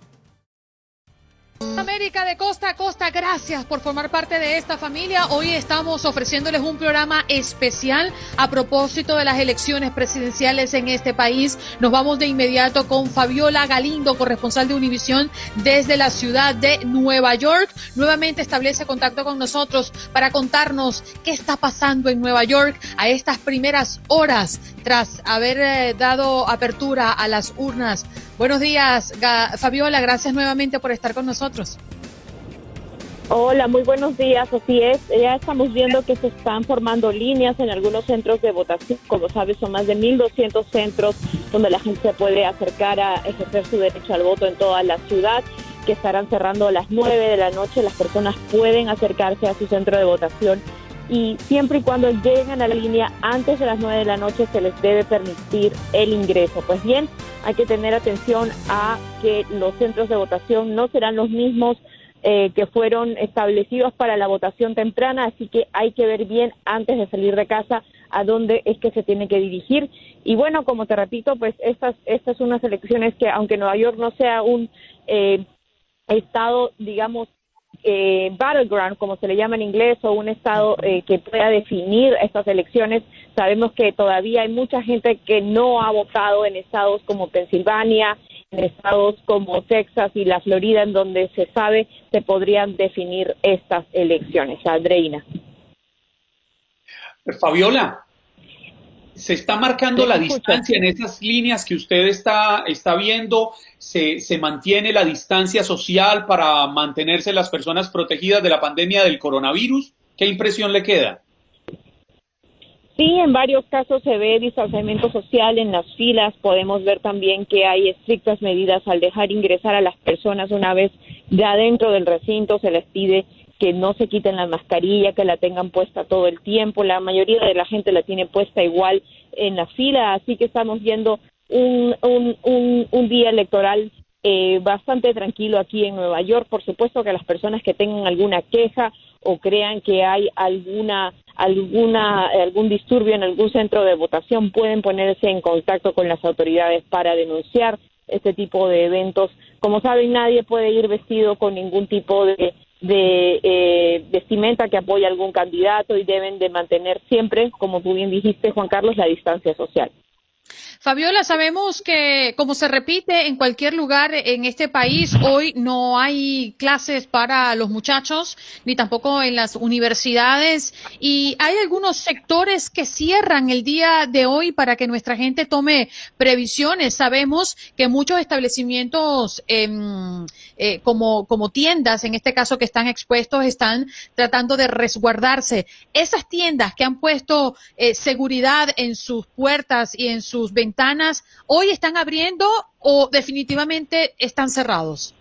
América de costa a costa, gracias por formar parte de esta familia. Hoy estamos ofreciéndoles un programa especial a propósito de las elecciones presidenciales en este país. Nos vamos de inmediato con Fabiola Galindo, corresponsal de Univisión desde la ciudad de Nueva York. Nuevamente establece contacto con nosotros para contarnos qué está pasando en Nueva York a estas primeras horas tras haber eh, dado apertura a las urnas. Buenos días, Fabiola, gracias nuevamente por estar con nosotros.
Hola, muy buenos días, así es, ya estamos viendo que se están formando líneas en algunos centros de votación, como sabes son más de mil doscientos centros donde la gente se puede acercar a ejercer su derecho al voto en toda la ciudad, que estarán cerrando a las nueve de la noche, las personas pueden acercarse a su centro de votación y siempre y cuando lleguen a la línea antes de las nueve de la noche se les debe permitir el ingreso. Pues bien, hay que tener atención a que los centros de votación no serán los mismos eh, que fueron establecidos para la votación temprana, así que hay que ver bien antes de salir de casa a dónde es que se tiene que dirigir. Y bueno, como te repito, pues estas, estas son unas elecciones que, aunque Nueva York no sea un eh, estado, digamos, eh, battleground, como se le llama en inglés, o un estado eh, que pueda definir estas elecciones, sabemos que todavía hay mucha gente que no ha votado en estados como Pensilvania, en estados como Texas y la Florida, en donde se sabe se podrían definir estas elecciones. Andreina.
Fabiola, ¿se está marcando la distancia en esas líneas que usted está, está viendo? ¿Se, ¿Se mantiene la distancia social para mantenerse las personas protegidas de la pandemia del coronavirus? ¿Qué impresión le queda?
Sí, en varios casos se ve distanciamiento social en las filas. Podemos ver también que hay estrictas medidas al dejar ingresar a las personas una vez ya dentro del recinto. Se les pide que no se quiten la mascarilla, que la tengan puesta todo el tiempo. La mayoría de la gente la tiene puesta igual en la fila, así que estamos viendo un, un, un, un día electoral eh, bastante tranquilo aquí en Nueva York. Por supuesto que las personas que tengan alguna queja o crean que hay alguna alguna algún disturbio en algún centro de votación pueden ponerse en contacto con las autoridades para denunciar este tipo de eventos. Como saben, nadie puede ir vestido con ningún tipo de de eh, vestimenta que apoya a algún candidato y deben de mantener siempre, como tú bien dijiste, Juan Carlos, la distancia social.
Fabiola, sabemos que, como se repite en cualquier lugar en este país, hoy no hay clases para los muchachos, ni tampoco en las universidades, y hay algunos sectores que cierran el día de hoy para que nuestra gente tome previsiones. Sabemos que muchos establecimientos, eh, eh, como, como tiendas, en este caso que están expuestos, están tratando de resguardarse. Esas tiendas que han puesto eh, seguridad en sus puertas y en sus ventanas, ¿hoy están abriendo o definitivamente están cerrados?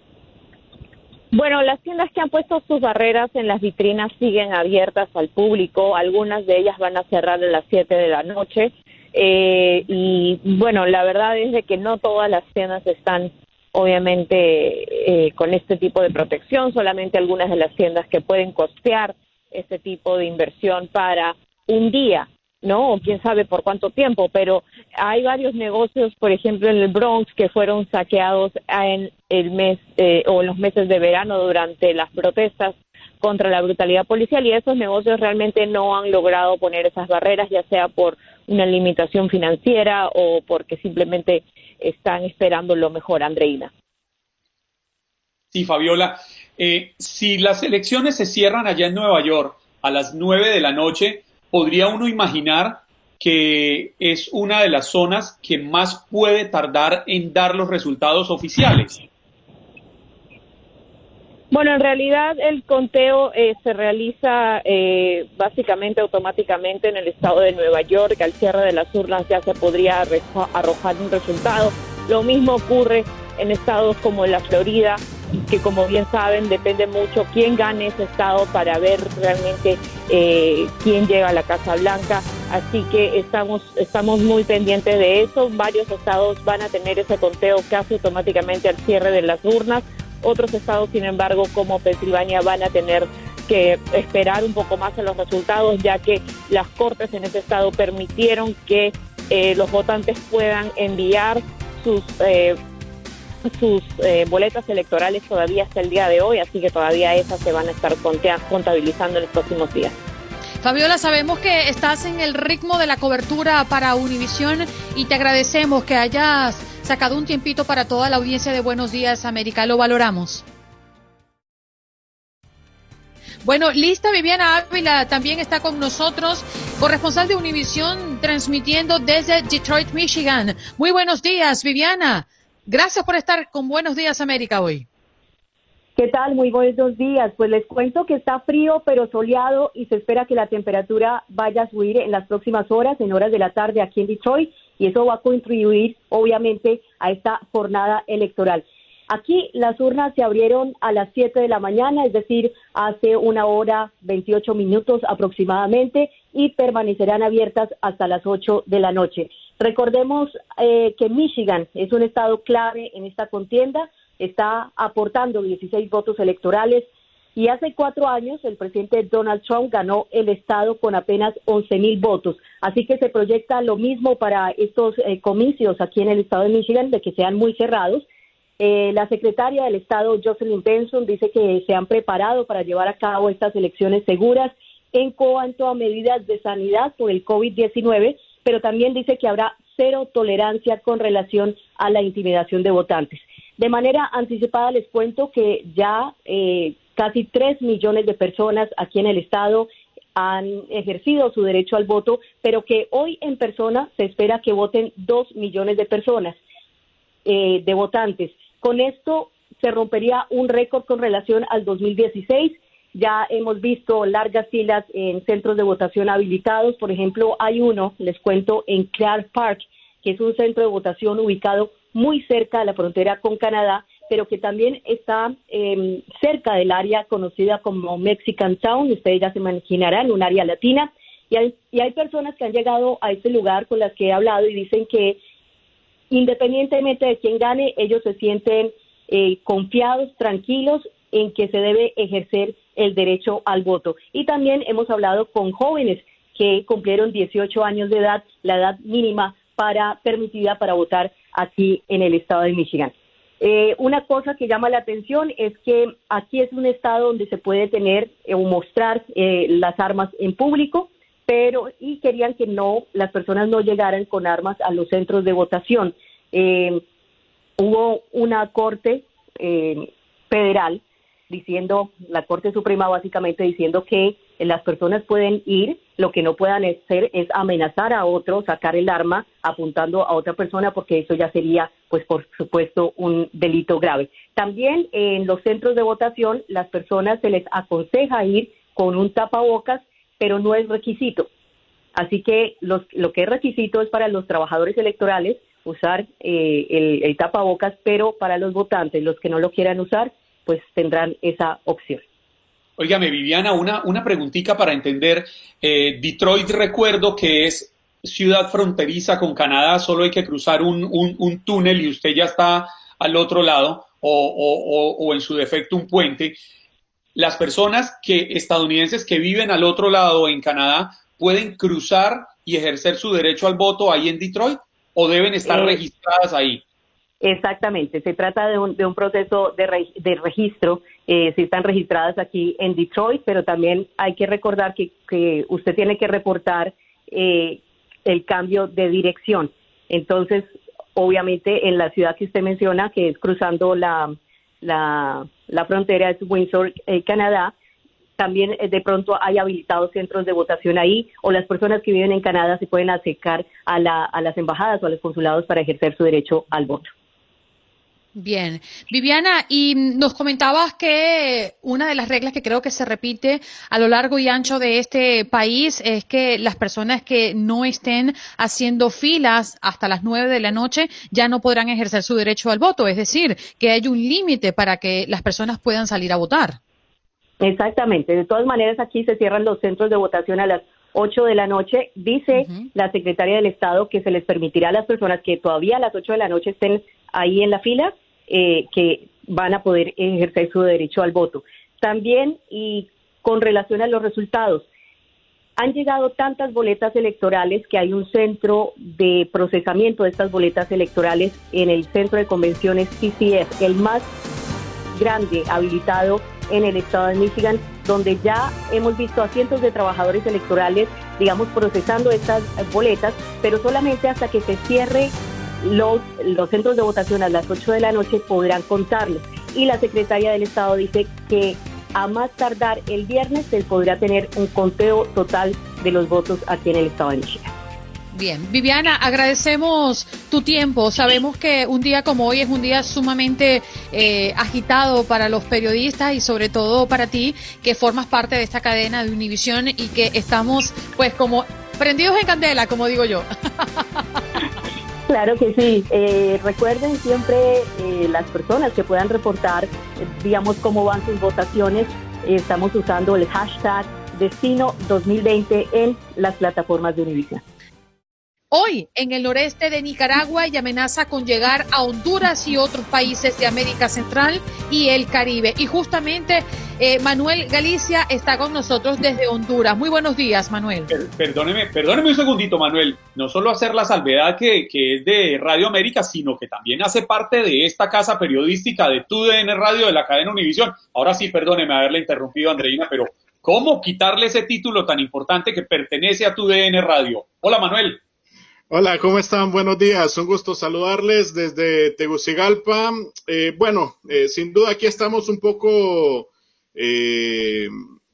Bueno, las tiendas que han puesto sus barreras en las vitrinas siguen abiertas al público. Algunas de ellas van a cerrar a las siete de la noche. Eh, y bueno, la verdad es de que no todas las tiendas están obviamente eh, con este tipo de protección. Solamente algunas de las tiendas que pueden costear este tipo de inversión para un día, ¿no? O quién sabe por cuánto tiempo, pero hay varios negocios, por ejemplo, en el Bronx, que fueron saqueados en el mes eh, o en los meses de verano durante las protestas contra la brutalidad policial, y esos negocios realmente no han logrado poner esas barreras, ya sea por una limitación financiera o porque simplemente están esperando lo mejor. Andreina.
Sí, Fabiola, eh, si las elecciones se cierran allá en Nueva York a las nueve de la noche, ¿podría uno imaginar que es una de las zonas que más puede tardar en dar los resultados oficiales?
Bueno, en realidad el conteo eh, se realiza eh, básicamente automáticamente en el estado de Nueva York. Al cierre de las urnas ya se podría arrojar un resultado. Lo mismo ocurre en estados como la Florida, que como bien saben depende mucho quién gane ese estado para ver realmente eh, quién llega a la Casa Blanca. Así que estamos estamos muy pendientes de eso. Varios estados van a tener ese conteo casi automáticamente al cierre de las urnas. Otros estados, sin embargo, como Pensilvania, van a tener que esperar un poco más en los resultados, ya que las cortes en ese estado permitieron que eh, los votantes puedan enviar sus eh, sus eh, boletas electorales todavía hasta el día de hoy, así que todavía esas se van a estar contabilizando en los próximos días.
Fabiola, sabemos que estás en el ritmo de la cobertura para Univisión y te agradecemos que hayas sacado un tiempito para toda la audiencia de Buenos Días América. Lo valoramos. Bueno, lista Viviana Ávila también está con nosotros, corresponsal de Univisión, transmitiendo desde Detroit, Michigan. Muy buenos días, Viviana. Gracias por estar con Buenos Días América hoy.
¿Qué tal? Muy buenos días. Pues les cuento que está frío pero soleado y se espera que la temperatura vaya a subir en las próximas horas, en horas de la tarde aquí en Detroit, y eso va a contribuir obviamente a esta jornada electoral. Aquí las urnas se abrieron a las siete de la mañana, es decir, hace una hora veintiocho minutos aproximadamente, y permanecerán abiertas hasta las ocho de la noche. Recordemos eh, que Michigan es un estado clave en esta contienda, está aportando dieciséis votos electorales, y hace cuatro años el presidente Donald Trump ganó el estado con apenas once mil votos. Así que se proyecta lo mismo para estos eh, comicios aquí en el estado de Michigan, de que sean muy cerrados. Eh, la secretaria del Estado, Jocelyn Benson, dice que se han preparado para llevar a cabo estas elecciones seguras en cuanto a medidas de sanidad por el COVID diecinueve, pero también dice que habrá cero tolerancia con relación a la intimidación de votantes. De manera anticipada les cuento que ya eh, casi tres millones de personas aquí en el Estado han ejercido su derecho al voto, pero que hoy en persona se espera que voten dos millones de personas, eh, de votantes. Con esto se rompería un récord con relación al dos mil dieciséis. Ya hemos visto largas filas en centros de votación habilitados. Por ejemplo, hay uno, les cuento, en Clark Park, que es un centro de votación ubicado muy cerca de la frontera con Canadá, pero que también está eh, cerca del área conocida como Mexican Town. Ustedes ya se imaginarán, un área latina. Y hay, y hay personas que han llegado a este lugar con las que he hablado y dicen que independientemente de quién gane, ellos se sienten eh, confiados, tranquilos en que se debe ejercer el derecho al voto. Y también hemos hablado con jóvenes que cumplieron dieciocho años de edad, la edad mínima para permitida para votar aquí en el estado de Michigan. Eh, una cosa que llama la atención es que aquí es un estado donde se puede tener eh, o mostrar eh, las armas en público, pero y querían que no las personas no llegaran con armas a los centros de votación. Eh, hubo una corte eh, federal diciendo, la Corte Suprema básicamente diciendo que las personas pueden ir, lo que no puedan hacer es amenazar a otro, sacar el arma apuntando a otra persona, porque eso ya sería, pues por supuesto, un delito grave. También en los centros de votación, las personas se les aconseja ir con un tapabocas, pero no es requisito. Así que los, lo que es requisito es para los trabajadores electorales usar eh, el, el tapabocas, pero para los votantes, los que no lo quieran usar, pues tendrán esa opción.
Óigame, Viviana, una, una preguntita para entender. Eh, Detroit, recuerdo que es ciudad fronteriza con Canadá, solo hay que cruzar un, un, un túnel y usted ya está al otro lado, o, o, o, o en su defecto un puente. Las personas que estadounidenses que viven al otro lado en Canadá pueden cruzar y ejercer su derecho al voto ahí en Detroit, o deben estar eh, registradas ahí.
Exactamente, se trata de un, de un proceso de, re, de registro, eh, si están registradas aquí en Detroit, pero también hay que recordar que, que usted tiene que reportar eh, el cambio de dirección. Entonces, obviamente, en la ciudad que usted menciona, que es cruzando la, la, la frontera, es Windsor, eh, Canadá, también eh, de pronto hay habilitados centros de votación ahí, o las personas que viven en Canadá se pueden acercar a, la, a las embajadas o a los consulados para ejercer su derecho al voto.
Bien. Viviana, y nos comentabas que una de las reglas que creo que se repite a lo largo y ancho de este país es que las personas que no estén haciendo filas hasta las nueve de la noche ya no podrán ejercer su derecho al voto, es decir, que hay un límite para que las personas puedan salir a votar.
Exactamente. De todas maneras, aquí se cierran los centros de votación a las ocho de la noche. Dice uh-huh. la secretaria del Estado que se les permitirá a las personas que todavía a las ocho de la noche estén ahí en la fila, eh, que van a poder ejercer su derecho al voto. También, y con relación a los resultados, han llegado tantas boletas electorales que hay un centro de procesamiento de estas boletas electorales en el Centro de Convenciones C C F, el más grande habilitado en el estado de Michigan, donde ya hemos visto a cientos de trabajadores electorales, digamos, procesando estas boletas, pero solamente hasta que se cierre los, los centros de votación a las ocho de la noche podrán contarlos. Y la secretaria del Estado dice que a más tardar el viernes se podrá tener un conteo total de los votos aquí en el estado de Michigan.
Bien, Viviana, agradecemos tu tiempo. Sabemos que un día como hoy es un día sumamente eh, agitado para los periodistas y sobre todo para ti, que formas parte de esta cadena de Univisión y que estamos pues como prendidos en candela, como digo yo.
Claro que sí. Eh, recuerden siempre eh, las personas que puedan reportar, eh, digamos, cómo van sus votaciones. Eh, estamos usando el hashtag Destino dos mil veinte en las plataformas de Univision.
Hoy, en el noreste de Nicaragua, hay amenaza con llegar a Honduras y otros países de América Central y el Caribe. Y justamente eh, Manuel Galicia está con nosotros desde Honduras. Muy buenos días, Manuel.
Per- Perdóneme, perdóneme un segundito, Manuel. No solo hacer la salvedad que, que es de Radio América, sino que también hace parte de esta casa periodística de T U D N Radio de la cadena Univisión. Ahora sí, perdóneme haberle interrumpido, Andreina, pero ¿cómo quitarle ese título tan importante que pertenece a T U D N Radio? Hola, Manuel.
Hola, ¿cómo están? Buenos días. Un gusto saludarles desde Tegucigalpa. Eh, bueno, eh, sin duda aquí estamos un poco eh,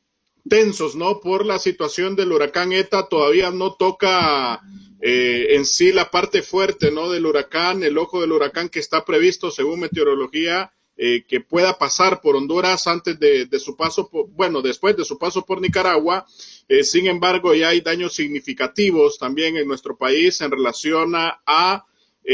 tensos, ¿no? Por la situación del huracán ETA. Todavía no toca eh, en sí la parte fuerte, ¿no? Del huracán, el ojo del huracán que está previsto según meteorología. Eh, que pueda pasar por Honduras antes de, de su paso, por, bueno, después de su paso por Nicaragua. Eh, sin embargo, ya hay daños significativos también en nuestro país en relación a, a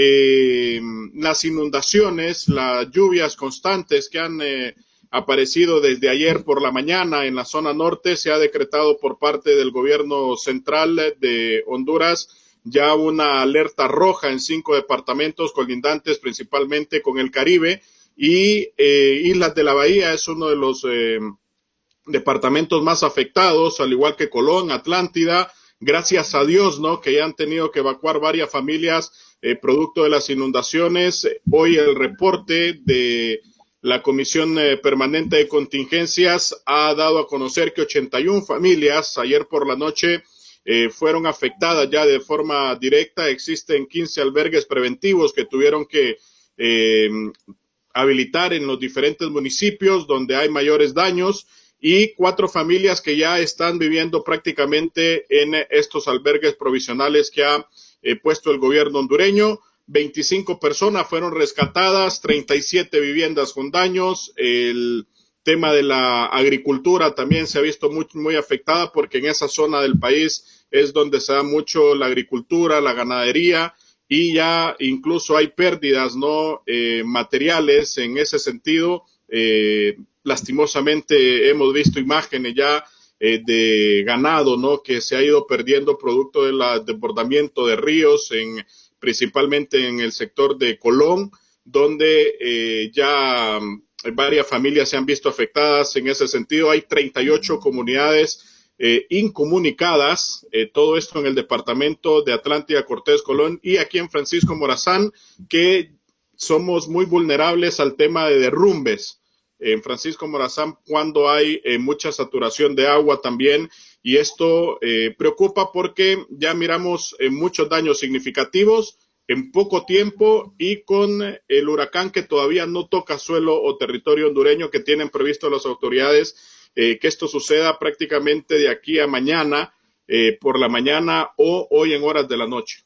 eh, las inundaciones, las lluvias constantes que han eh, aparecido desde ayer por la mañana en la zona norte. Se ha decretado por parte del gobierno central de Honduras ya una alerta roja en cinco departamentos colindantes principalmente con el Caribe. Y eh, Islas de la Bahía es uno de los eh, departamentos más afectados, al igual que Colón, Atlántida. Gracias a Dios, ¿no? Que ya han tenido que evacuar varias familias eh, producto de las inundaciones. Hoy el reporte de la Comisión eh, Permanente de Contingencias ha dado a conocer que ochenta y una familias ayer por la noche eh, fueron afectadas ya de forma directa. Existen quince albergues preventivos que tuvieron que eh, habilitar en los diferentes municipios donde hay mayores daños y cuatro familias que ya están viviendo prácticamente en estos albergues provisionales que ha eh, puesto el gobierno hondureño. veinticinco personas fueron rescatadas, treinta y siete viviendas con daños. El tema de la agricultura también se ha visto muy, muy afectada porque en esa zona del país es donde se da mucho la agricultura, la ganadería. Y ya incluso hay pérdidas no eh, materiales en ese sentido. Eh, lastimosamente hemos visto imágenes ya eh, de ganado, ¿no? Que se ha ido perdiendo producto del desbordamiento de ríos, en, principalmente en el sector de Colón, donde eh, ya varias familias se han visto afectadas en ese sentido. Hay treinta y ocho comunidades Eh, incomunicadas, eh, todo esto en el departamento de Atlántida, Cortés, Colón y aquí en Francisco Morazán, que somos muy vulnerables al tema de derrumbes. En Francisco Morazán, cuando hay eh, mucha saturación de agua también, y esto eh, preocupa porque ya miramos eh, muchos daños significativos en poco tiempo y con el huracán que todavía no toca suelo o territorio hondureño, que tienen previsto las autoridades Eh, que esto suceda prácticamente de aquí a mañana, eh, por la mañana o hoy en horas de la noche.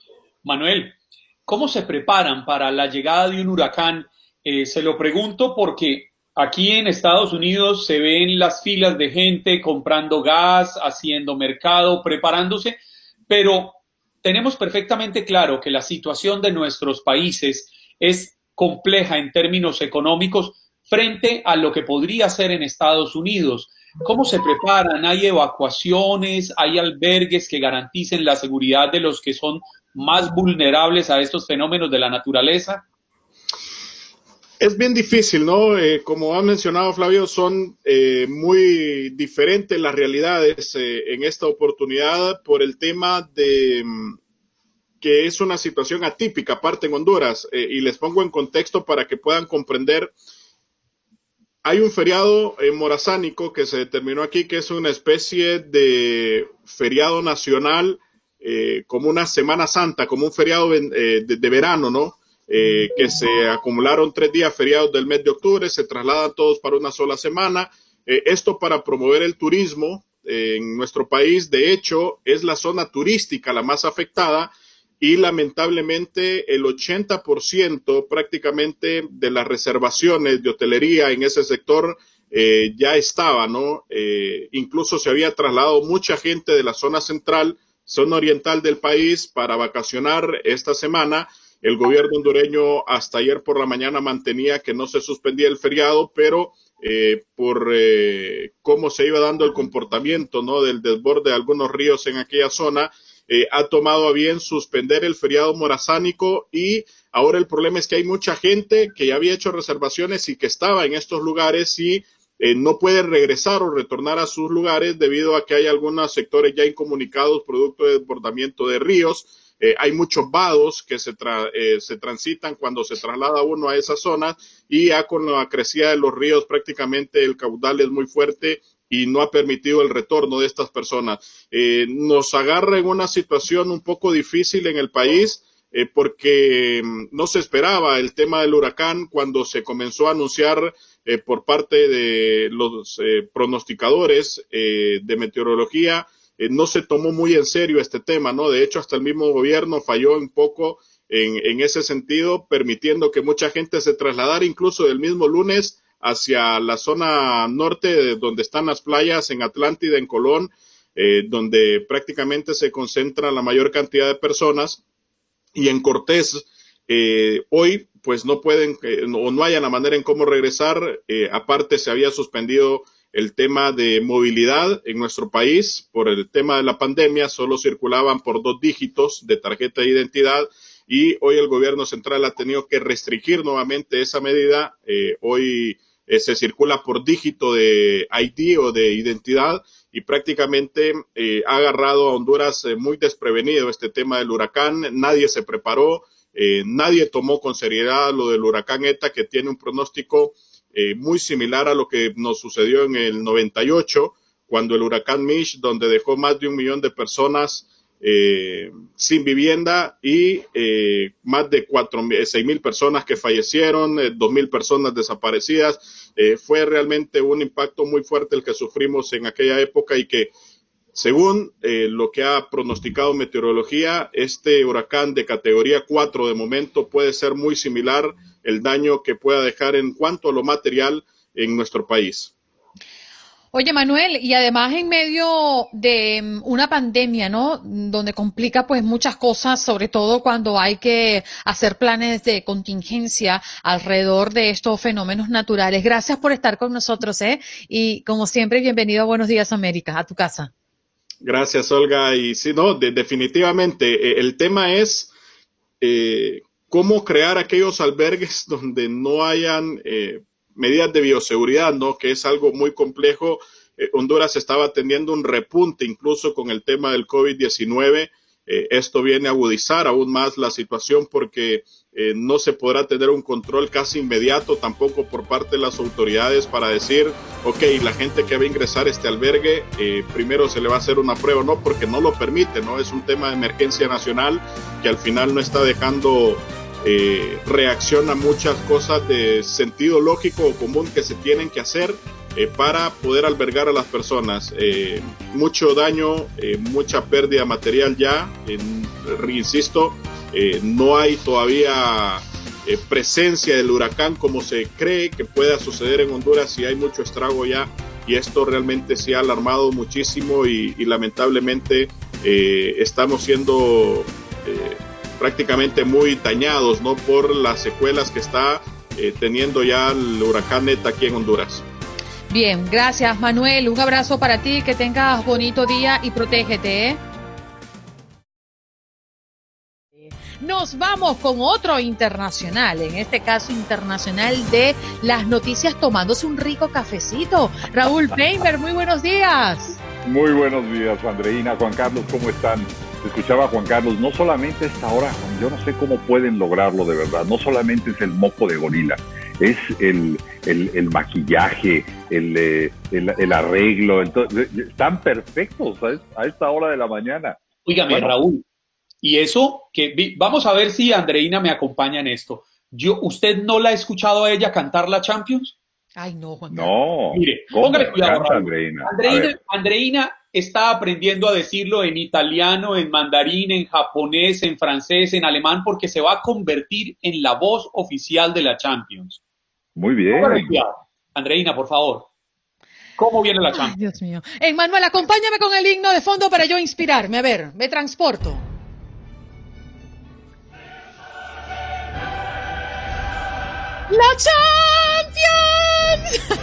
Manuel, ¿cómo se preparan para la llegada de un huracán? Eh, se lo pregunto porque aquí en Estados Unidos se ven las filas de gente comprando gas, haciendo mercado, preparándose, pero tenemos perfectamente claro que la situación de nuestros países es compleja en términos económicos frente a lo que podría ser en Estados Unidos. ¿Cómo se preparan? ¿Hay evacuaciones? ¿Hay albergues que garanticen la seguridad de los que son más vulnerables a estos fenómenos de la naturaleza?
Es bien difícil, ¿no? Eh, como ha mencionado Flavio, son eh, muy diferentes las realidades eh, en esta oportunidad por el tema de que es una situación atípica, aparte en Honduras, eh, y les pongo en contexto para que puedan comprender. Hay un feriado eh, morazánico que se determinó aquí, que es una especie de feriado nacional, eh, como una Semana Santa, como un feriado eh, de, de verano, ¿no? Eh, que se acumularon tres días feriados del mes de octubre, se trasladan todos para una sola semana. Eh, esto para promover el turismo eh, en nuestro país. De hecho, es la zona turística la más afectada. Y lamentablemente el ochenta por ciento prácticamente de las reservaciones de hotelería en ese sector eh, ya estaba, ¿no? Eh, incluso se había trasladado mucha gente de la zona central zona oriental del país para vacacionar esta semana. El gobierno hondureño hasta ayer por la mañana mantenía que no se suspendía el feriado, pero eh, por eh, cómo se iba dando el comportamiento, ¿no?, del desborde de algunos ríos en aquella zona, eh, ha tomado a bien suspender el feriado morazánico, y ahora el problema es que hay mucha gente que ya había hecho reservaciones y que estaba en estos lugares y eh, no puede regresar o retornar a sus lugares debido a que hay algunos sectores ya incomunicados producto de desbordamiento de ríos. Eh, hay muchos vados que se, tra eh, se transitan cuando se traslada uno a esa zona, y ya con la crecida de los ríos prácticamente el caudal es muy fuerte y no ha permitido el retorno de estas personas. Eh, nos agarra en una situación un poco difícil en el país eh, porque no se esperaba el tema del huracán cuando se comenzó a anunciar eh, por parte de los eh, pronosticadores eh, de meteorología. Eh, no se tomó muy en serio este tema, ¿no? De hecho, hasta el mismo gobierno falló un poco en, en ese sentido, permitiendo que mucha gente se trasladara incluso del mismo lunes hacia la zona norte, donde están las playas, en Atlántida, en Colón, eh, donde prácticamente se concentra la mayor cantidad de personas, y en Cortés. Eh, hoy, pues no pueden, eh, o no hay la manera en cómo regresar. Eh, aparte, se había suspendido el tema de movilidad en nuestro país por el tema de la pandemia. Solo circulaban por dos dígitos de tarjeta de identidad, y hoy el gobierno central ha tenido que restringir nuevamente esa medida. Eh, hoy eh, se circula por dígito de I D o de identidad, y prácticamente eh, ha agarrado a Honduras eh, muy desprevenido este tema del huracán. Nadie se preparó, eh, nadie tomó con seriedad lo del huracán ETA, que tiene un pronóstico Eh, muy similar a lo que nos sucedió en el noventa y ocho, cuando el huracán Mitch, donde dejó más de un millón de personas eh, sin vivienda, y eh, más de cuatro, seis mil personas que fallecieron, eh, dos mil personas desaparecidas. Eh, fue realmente un impacto muy fuerte el que sufrimos en aquella época, y que, según eh, lo que ha pronosticado meteorología, este huracán de categoría cuatro de momento puede ser muy similar el daño que pueda dejar en cuanto a lo material en nuestro país.
Oye, Manuel, y además en medio de una pandemia, ¿no?, donde complica pues muchas cosas, sobre todo cuando hay que hacer planes de contingencia alrededor de estos fenómenos naturales. Gracias por estar con nosotros, ¿eh? Y como siempre, bienvenido a Buenos Días América, a tu casa.
Gracias, Olga. Y sí, no, de, definitivamente, eh, el tema es eh, cómo crear aquellos albergues donde no hayan eh, medidas de bioseguridad, ¿no?, que es algo muy complejo. Eh, Honduras estaba teniendo un repunte incluso con el tema del COVID diecinueve. Eh, esto viene a agudizar aún más la situación, porque eh, no se podrá tener un control casi inmediato tampoco por parte de las autoridades para decir, ok, la gente que va a ingresar a este albergue, eh, primero se le va a hacer una prueba, no, porque no lo permite, ¿no? Es un tema de emergencia nacional que al final no está dejando eh, reacción a muchas cosas de sentido lógico o común que se tienen que hacer Eh, para poder albergar a las personas. Eh, mucho daño, eh, mucha pérdida material ya, eh, insisto, eh, no hay todavía eh, presencia del huracán como se cree que pueda suceder en Honduras, y hay mucho estrago ya, y esto realmente se ha alarmado muchísimo, y, y lamentablemente eh, estamos siendo eh, prácticamente muy dañados, ¿no?, por las secuelas que está eh, teniendo ya el huracán ETA aquí en Honduras.
Bien, gracias, Manuel. Un abrazo para ti, que tengas bonito día y protégete, ¿eh? Nos vamos con otro internacional, en este caso internacional de las noticias, tomándose un rico cafecito. Raúl Peimer, muy buenos días.
Muy buenos días, Andreina, Juan Carlos, ¿cómo están? Escuchaba a Juan Carlos, no solamente esta hora, yo no sé cómo pueden lograrlo de verdad, no solamente es el moco de gorila, es el, el, el maquillaje, el, el, el arreglo, entonces, están perfectos a, a esta hora de la mañana.
Óigame, bueno, Raúl, y eso, que vamos a ver si Andreina me acompaña en esto. Yo, ¿usted no la ha escuchado a ella cantar la Champions?
Ay, no, Juan.
No.
Mire, póngale cuidado, Raúl.
Andreina.
Andreina, Andreina está aprendiendo a decirlo en italiano, en mandarín, en japonés, en francés, en alemán, porque se va a convertir en la voz oficial de la Champions.
Muy bien.
Póngale cuidado. Andreina, por favor. ¿Cómo viene la Champions?
Ay, Dios mío. Hey, Manuel, acompáñame con el himno de fondo para yo inspirarme. A ver, me transporto. ¡La Champions!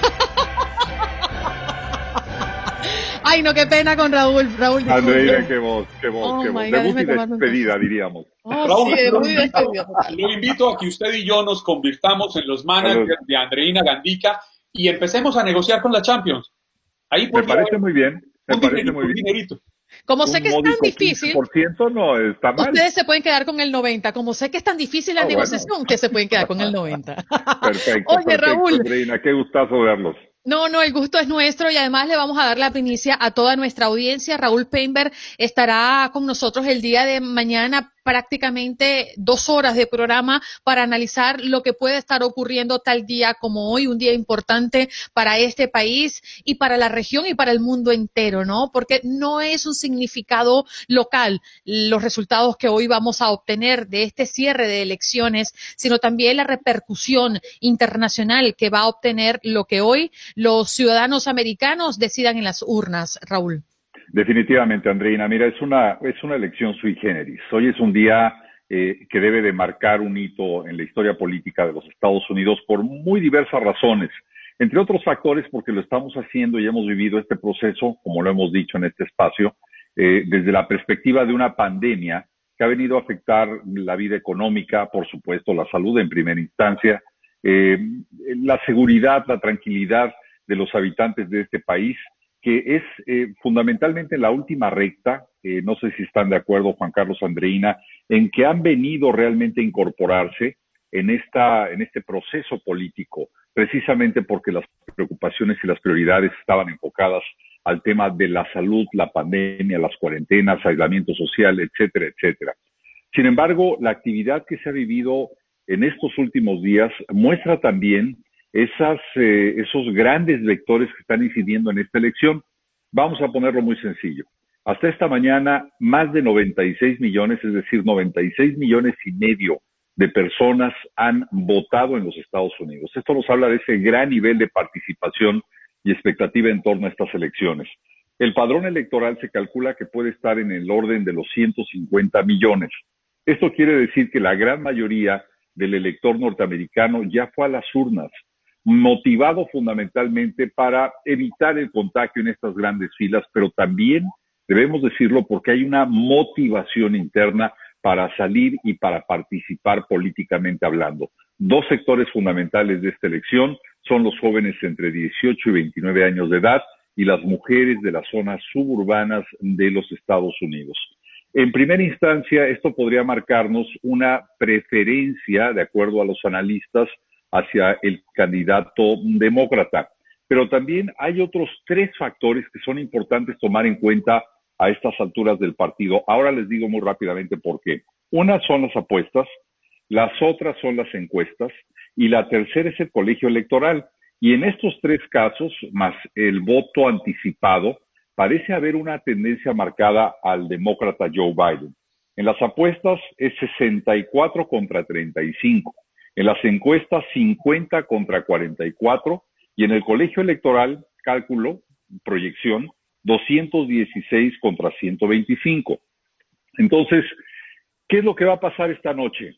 Ay, no, qué pena con Raúl. Raúl,
Andreina, qué voz, qué voz,
oh
qué voz.
God,
Debut y despedida, diríamos.
Oh,
Raúl,
sí,
lo,
muy
invito,
despedido.
lo invito a que usted y yo nos convirtamos en los managers de Andreina Gandica y empecemos a negociar con la Champions. Ahí
me parece muy bien, me
un
parece
dinerito,
muy
un
bien.
dinerito.
Como sé
Un
que es tan
módico
difícil,
quince por ciento no está mal.
ustedes se pueden quedar con el noventa. Como sé que es tan difícil la
Ah, bueno.
negociación, ustedes se pueden quedar con el noventa.
Perfecto,
Oye,
perfecto,
Raúl.
Andreina, qué gustazo verlos.
No, no, el gusto es nuestro y además le vamos a dar la primicia a toda nuestra audiencia. Raúl Painberg estará con nosotros el día de mañana, prácticamente dos horas de programa para analizar lo que puede estar ocurriendo tal día como hoy, un día importante para este país y para la región y para el mundo entero, ¿no? Porque no es un significado local los resultados que hoy vamos a obtener de este cierre de elecciones, sino también la repercusión internacional que va a obtener lo que hoy los ciudadanos americanos decidan en las urnas, Raúl.
Definitivamente, Andreina. Mira, es una, es una elección sui generis. Hoy es un día eh, que debe de marcar un hito en la historia política de los Estados Unidos por muy diversas razones. Entre otros factores, porque lo estamos haciendo y hemos vivido este proceso, como lo hemos dicho en este espacio, eh, desde la perspectiva de una pandemia que ha venido a afectar la vida económica, por supuesto, la salud en primera instancia, eh, la seguridad, la tranquilidad de los habitantes de este país, que es eh, fundamentalmente en la última recta, eh, no sé si están de acuerdo Juan Carlos, Andreina, en que han venido realmente a incorporarse en, esta, en este proceso político, precisamente porque las preocupaciones y las prioridades estaban enfocadas al tema de la salud, la pandemia, las cuarentenas, aislamiento social, etcétera, etcétera. Sin embargo, la actividad que se ha vivido en estos últimos días muestra también Esas, eh, esos grandes vectores que están incidiendo en esta elección. Vamos a ponerlo muy sencillo. Hasta esta mañana, más de noventa y seis millones, es decir, noventa y seis millones y medio de personas han votado en los Estados Unidos. Esto nos habla de ese gran nivel de participación y expectativa en torno a estas elecciones. El padrón electoral se calcula que puede estar en el orden de los ciento cincuenta millones. Esto quiere decir que la gran mayoría del elector norteamericano ya fue a las urnas, motivado fundamentalmente para evitar el contagio en estas grandes filas, pero también, debemos decirlo, porque hay una motivación interna para salir y para participar políticamente hablando. Dos sectores fundamentales de esta elección son los jóvenes entre dieciocho y veintinueve años de edad y las mujeres de las zonas suburbanas de los Estados Unidos. En primera instancia, esto podría marcarnos una preferencia, de acuerdo a los analistas, hacia el candidato demócrata. Pero también hay otros tres factores que son importantes tomar en cuenta a estas alturas del partido. Ahora les digo muy rápidamente por qué. Una son las apuestas, las otras son las encuestas y la tercera es el colegio electoral. Y en estos tres casos, más el voto anticipado, parece haber una tendencia marcada al demócrata Joe Biden. En las apuestas es sesenta y cuatro contra treinta y cinco. En las encuestas, cincuenta contra cuarenta y cuatro, y en el colegio electoral, cálculo, proyección, doscientos dieciséis contra ciento veinticinco. Entonces, ¿qué es lo que va a pasar esta noche?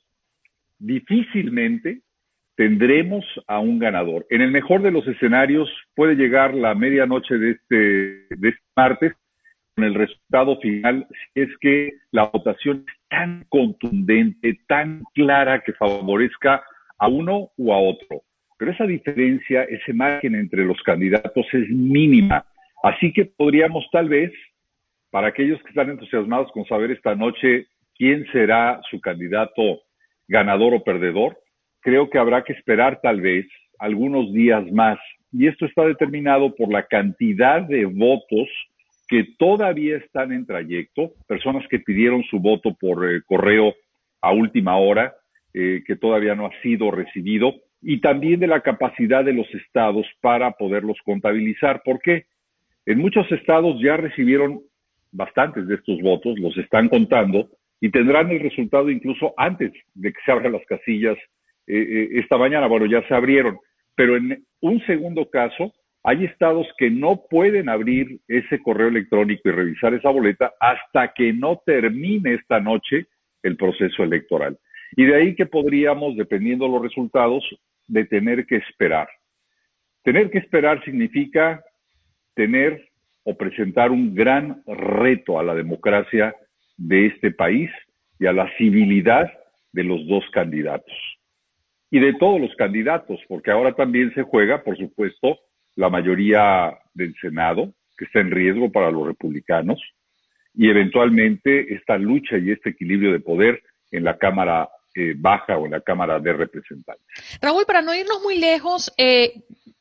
Difícilmente tendremos a un ganador. En el mejor de los escenarios, puede llegar la medianoche de este, de este martes con el resultado final, si es que la votación es tan contundente, tan clara, que favorezca a uno u a otro. Pero esa diferencia, ese margen entre los candidatos es mínima. Así que podríamos tal vez, para aquellos que están entusiasmados con saber esta noche quién será su candidato ganador o perdedor, creo que habrá que esperar tal vez algunos días más. Y esto está determinado por la cantidad de votos que todavía están en trayecto, personas que pidieron su voto por eh, correo a última hora, eh, que todavía no ha sido recibido, y también de la capacidad de los estados para poderlos contabilizar. ¿Por qué? En muchos estados ya recibieron bastantes de estos votos, los están contando, y tendrán el resultado incluso antes de que se abran las casillas eh, eh, esta mañana. Bueno, ya se abrieron, pero en un segundo caso, Hay estados que no pueden abrir ese correo electrónico y revisar esa boleta hasta que no termine esta noche el proceso electoral. Y de ahí que podríamos, dependiendo de los resultados, de tener que esperar. Tener que esperar significa tener o presentar un gran reto a la democracia de este país y a la civilidad de los dos candidatos. Y de todos los candidatos, porque ahora también se juega, por supuesto, la mayoría del Senado, que está en riesgo para los republicanos, y eventualmente esta lucha y este equilibrio de poder en la Cámara eh, Baja o en la Cámara de Representantes.
Raúl, para no irnos muy lejos, eh,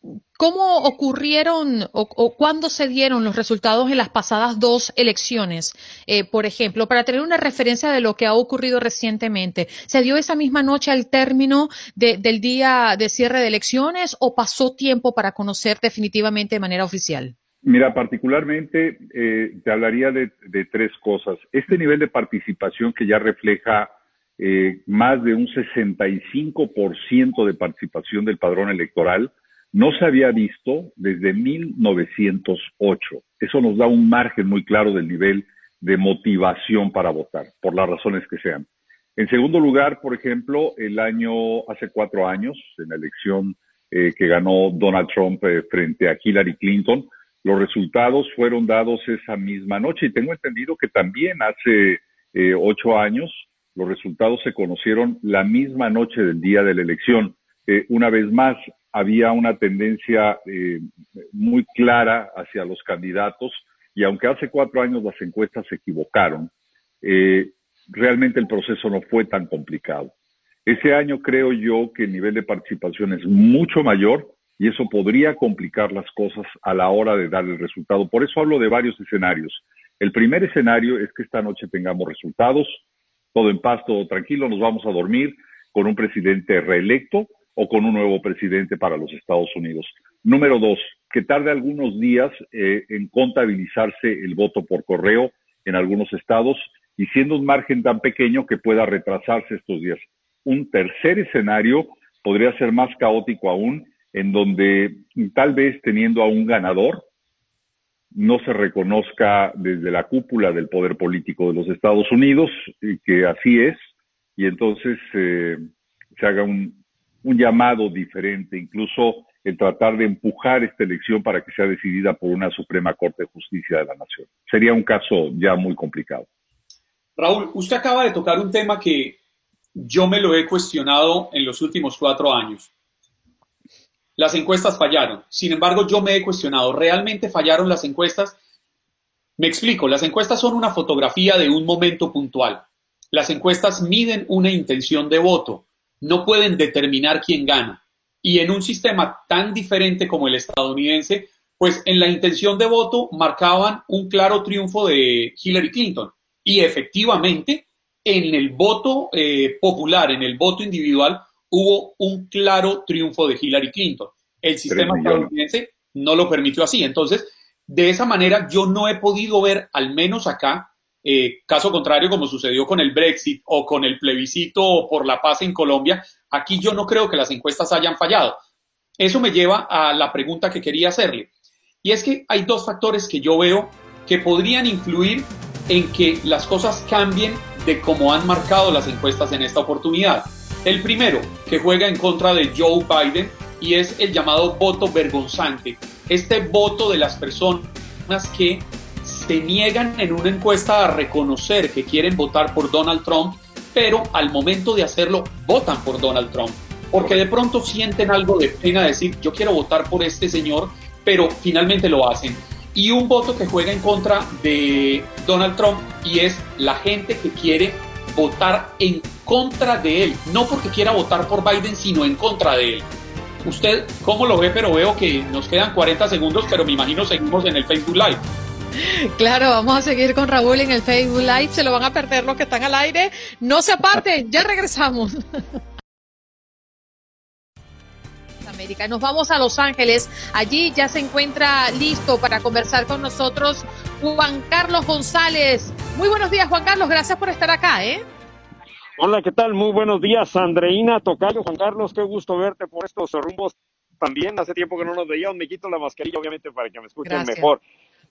¿cómo ocurrieron o, o cuándo se dieron los resultados en las pasadas dos elecciones? Eh, por ejemplo, para tener una referencia de lo que ha ocurrido recientemente, ¿se dio esa misma noche al término de, del día de cierre de elecciones o pasó tiempo para conocer definitivamente de manera oficial?
Mira, particularmente eh, te hablaría de, de tres cosas. Este nivel de participación que ya refleja eh, más de un sesenta y cinco por ciento de participación del padrón electoral, no se había visto desde mil novecientos ocho. Eso nos da un margen muy claro del nivel de motivación para votar, por las razones que sean. En segundo lugar, por ejemplo, el año, hace cuatro años, en la elección eh, que ganó Donald Trump eh, frente a Hillary Clinton, los resultados fueron dados esa misma noche y tengo entendido que también hace eh, ocho años los resultados se conocieron la misma noche del día de la elección. Eh, una vez más, había una tendencia eh, muy clara hacia los candidatos y aunque hace cuatro años las encuestas se equivocaron, eh, realmente el proceso no fue tan complicado. Ese año creo yo que el nivel de participación es mucho mayor y eso podría complicar las cosas a la hora de dar el resultado. Por eso hablo de varios escenarios. El primer escenario es que esta noche tengamos resultados, todo en paz, todo tranquilo, nos vamos a dormir con un presidente reelecto o con un nuevo presidente para los Estados Unidos. Número dos, que tarde algunos días eh, en contabilizarse el voto por correo en algunos estados y siendo un margen tan pequeño que pueda retrasarse estos días. Un tercer escenario podría ser más caótico aún, en donde tal vez teniendo a un ganador no se reconozca desde la cúpula del poder político de los Estados Unidos y que así es, y entonces eh, se haga un, un llamado diferente, incluso el tratar de empujar esta elección para que sea decidida por una Suprema Corte de Justicia de la Nación. Sería un caso ya muy complicado.
Raúl, usted acaba de tocar un tema que yo me lo he cuestionado en los últimos cuatro años. Las encuestas fallaron. Sin embargo, yo me he cuestionado, ¿realmente fallaron las encuestas? Me explico, las encuestas son una fotografía de un momento puntual. Las encuestas miden una intención de voto, no pueden determinar quién gana. Y en un sistema tan diferente como el estadounidense, pues en la intención de voto marcaban un claro triunfo de Hillary Clinton. Y efectivamente, en el voto eh, popular, en el voto individual, hubo un claro triunfo de Hillary Clinton. El sistema estadounidense no lo permitió así. Entonces, de esa manera, yo no he podido ver, al menos acá, eh, caso contrario como sucedió con el Brexit o con el plebiscito por la paz en Colombia, aquí yo no creo que las encuestas hayan fallado. Eso me lleva a la pregunta que quería hacerle. Y es que hay dos factores que yo veo que podrían influir en que las cosas cambien de cómo han marcado las encuestas en esta oportunidad. El primero, que juega en contra de Joe Biden, y es el llamado voto vergonzante. Este voto de las personas que se niegan en una encuesta a reconocer que quieren votar por Donald Trump, pero al momento de hacerlo, votan por Donald Trump. Porque de pronto sienten algo de pena de decir, yo quiero votar por este señor, pero finalmente lo hacen. Y un voto que juega en contra de Donald Trump, y es la gente que quiere votar en contra de él, no porque quiera votar por Biden, sino en contra de él. ¿Usted cómo lo ve? Pero veo que nos quedan cuarenta segundos, pero me imagino seguimos en el Facebook Live.
Claro, vamos a seguir con Raúl en el Facebook Live, se lo van a perder los que están al aire. No se aparten, ya regresamos. América. Nos vamos a Los Ángeles. Allí ya se encuentra listo para conversar con nosotros Juan Carlos González. Muy buenos días, Juan Carlos. Gracias por estar acá, ¿eh?
Hola, ¿qué tal? Muy buenos días, Andreina, tocayo, Juan Carlos. Qué gusto verte por estos rumbos también. Hace tiempo que no nos veíamos. Me quito la mascarilla, obviamente, para que me escuchen
Gracias.
mejor.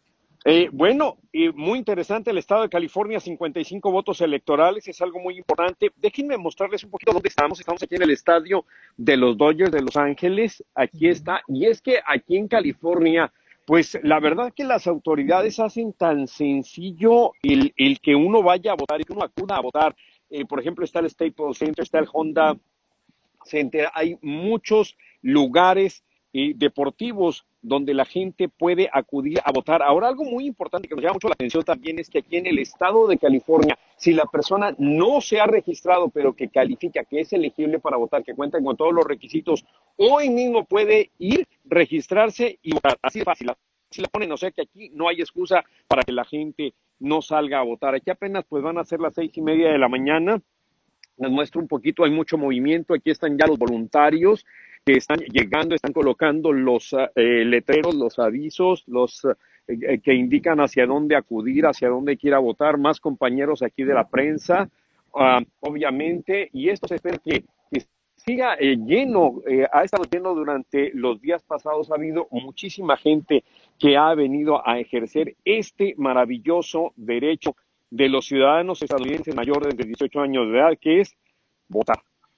Eh, bueno, eh, muy interesante el estado de California, cincuenta y cinco votos electorales, es algo muy importante. Déjenme mostrarles un poquito dónde estamos. Estamos aquí en el estadio de los Dodgers de Los Ángeles. Aquí está. Y es que aquí en California, pues la verdad que las autoridades hacen tan sencillo el, el que uno vaya a votar y que uno acuda a votar. Eh, por ejemplo, está el Staples Center, está el Honda Center. Hay muchos lugares eh, deportivos donde la gente puede acudir a votar. Ahora, algo muy importante que nos llama mucho la atención también es que aquí en el estado de California, si la persona no se ha registrado, pero que califica, que es elegible para votar, que cuenta con todos los requisitos, hoy mismo puede ir, registrarse y votar. Así de fácil. Si la ponen, o sea que aquí no hay excusa para que la gente no salga a votar. Aquí apenas pues van a ser las seis y media de la mañana. Les muestro un poquito, hay mucho movimiento. Aquí están ya los voluntarios que están llegando, están colocando los eh, letreros, los avisos, los eh, que indican hacia dónde acudir, hacia dónde quiera votar. Más compañeros aquí de la prensa, uh, obviamente, y esto se espera que, que siga eh, lleno. Eh, ha estado lleno durante los días pasados. Ha habido muchísima gente que ha venido a ejercer este maravilloso derecho de los ciudadanos estadounidenses mayores de dieciocho años de edad, que es votar.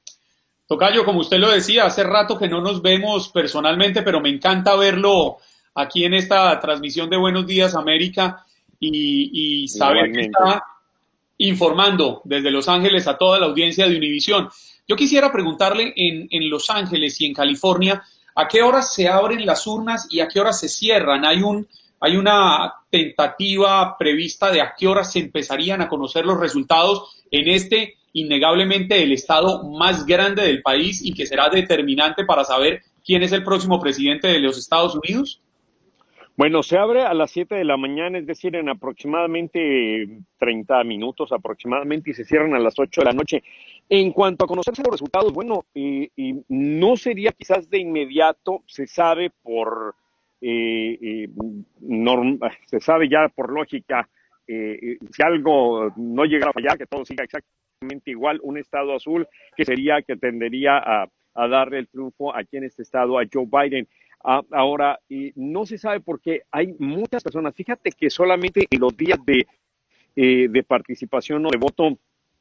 Tocayo, como usted lo decía, hace rato que no nos vemos personalmente, pero me encanta verlo aquí en esta transmisión de Buenos Días América y, y saber que está informando desde Los Ángeles a toda la audiencia de Univisión. Yo quisiera preguntarle en, en Los Ángeles y en California, ¿a qué horas se abren las urnas y a qué horas se cierran? ¿Hay un, hay una tentativa prevista de a qué horas se empezarían a conocer los resultados en este innegablemente el estado más grande del país y que será determinante para saber quién es el próximo presidente de los Estados Unidos?
Bueno, se abre a las siete de la mañana, es decir, en aproximadamente treinta minutos aproximadamente, y se cierran a las ocho de la noche. En cuanto a conocerse los resultados, bueno, eh, eh, no sería quizás de inmediato, se sabe por, eh, eh, norm, se sabe ya por lógica, eh, si algo no llegara a fallar, que todo siga exactamente igual, un estado azul que sería, que tendería a, a darle el triunfo aquí en este estado a Joe Biden. Uh, ahora, y no se sabe por qué hay muchas personas. Fíjate que solamente en los días de, eh, de participación o de voto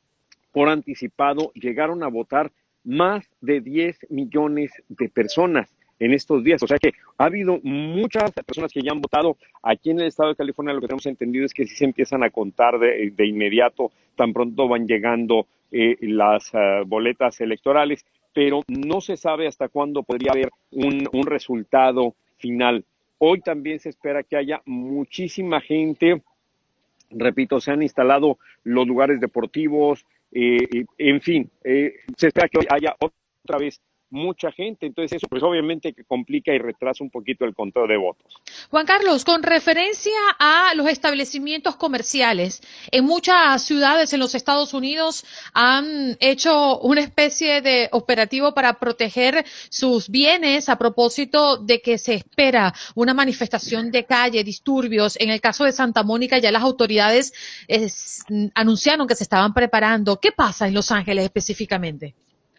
por anticipado llegaron a votar más de diez millones de personas en estos días. O sea que ha habido muchas personas que ya han votado. Aquí en el estado de California lo que tenemos entendido es que sí se empiezan a contar de, de inmediato, tan pronto van llegando eh, las uh, boletas electorales, pero no se sabe hasta cuándo podría haber un, un resultado final. Hoy también se espera que haya muchísima gente. Repito, se han instalado los lugares deportivos, eh, en fin, eh, se espera que hoy haya otra vez mucha gente, entonces eso pues obviamente que complica y retrasa un poquito el conteo de votos.
Juan Carlos, con referencia a los establecimientos comerciales, en muchas ciudades en los Estados Unidos han hecho una especie de operativo para proteger sus bienes a propósito de que se espera una manifestación de calle, disturbios. En el caso de Santa Mónica ya las autoridades es, anunciaron que se estaban preparando. ¿Qué pasa en Los Ángeles específicamente?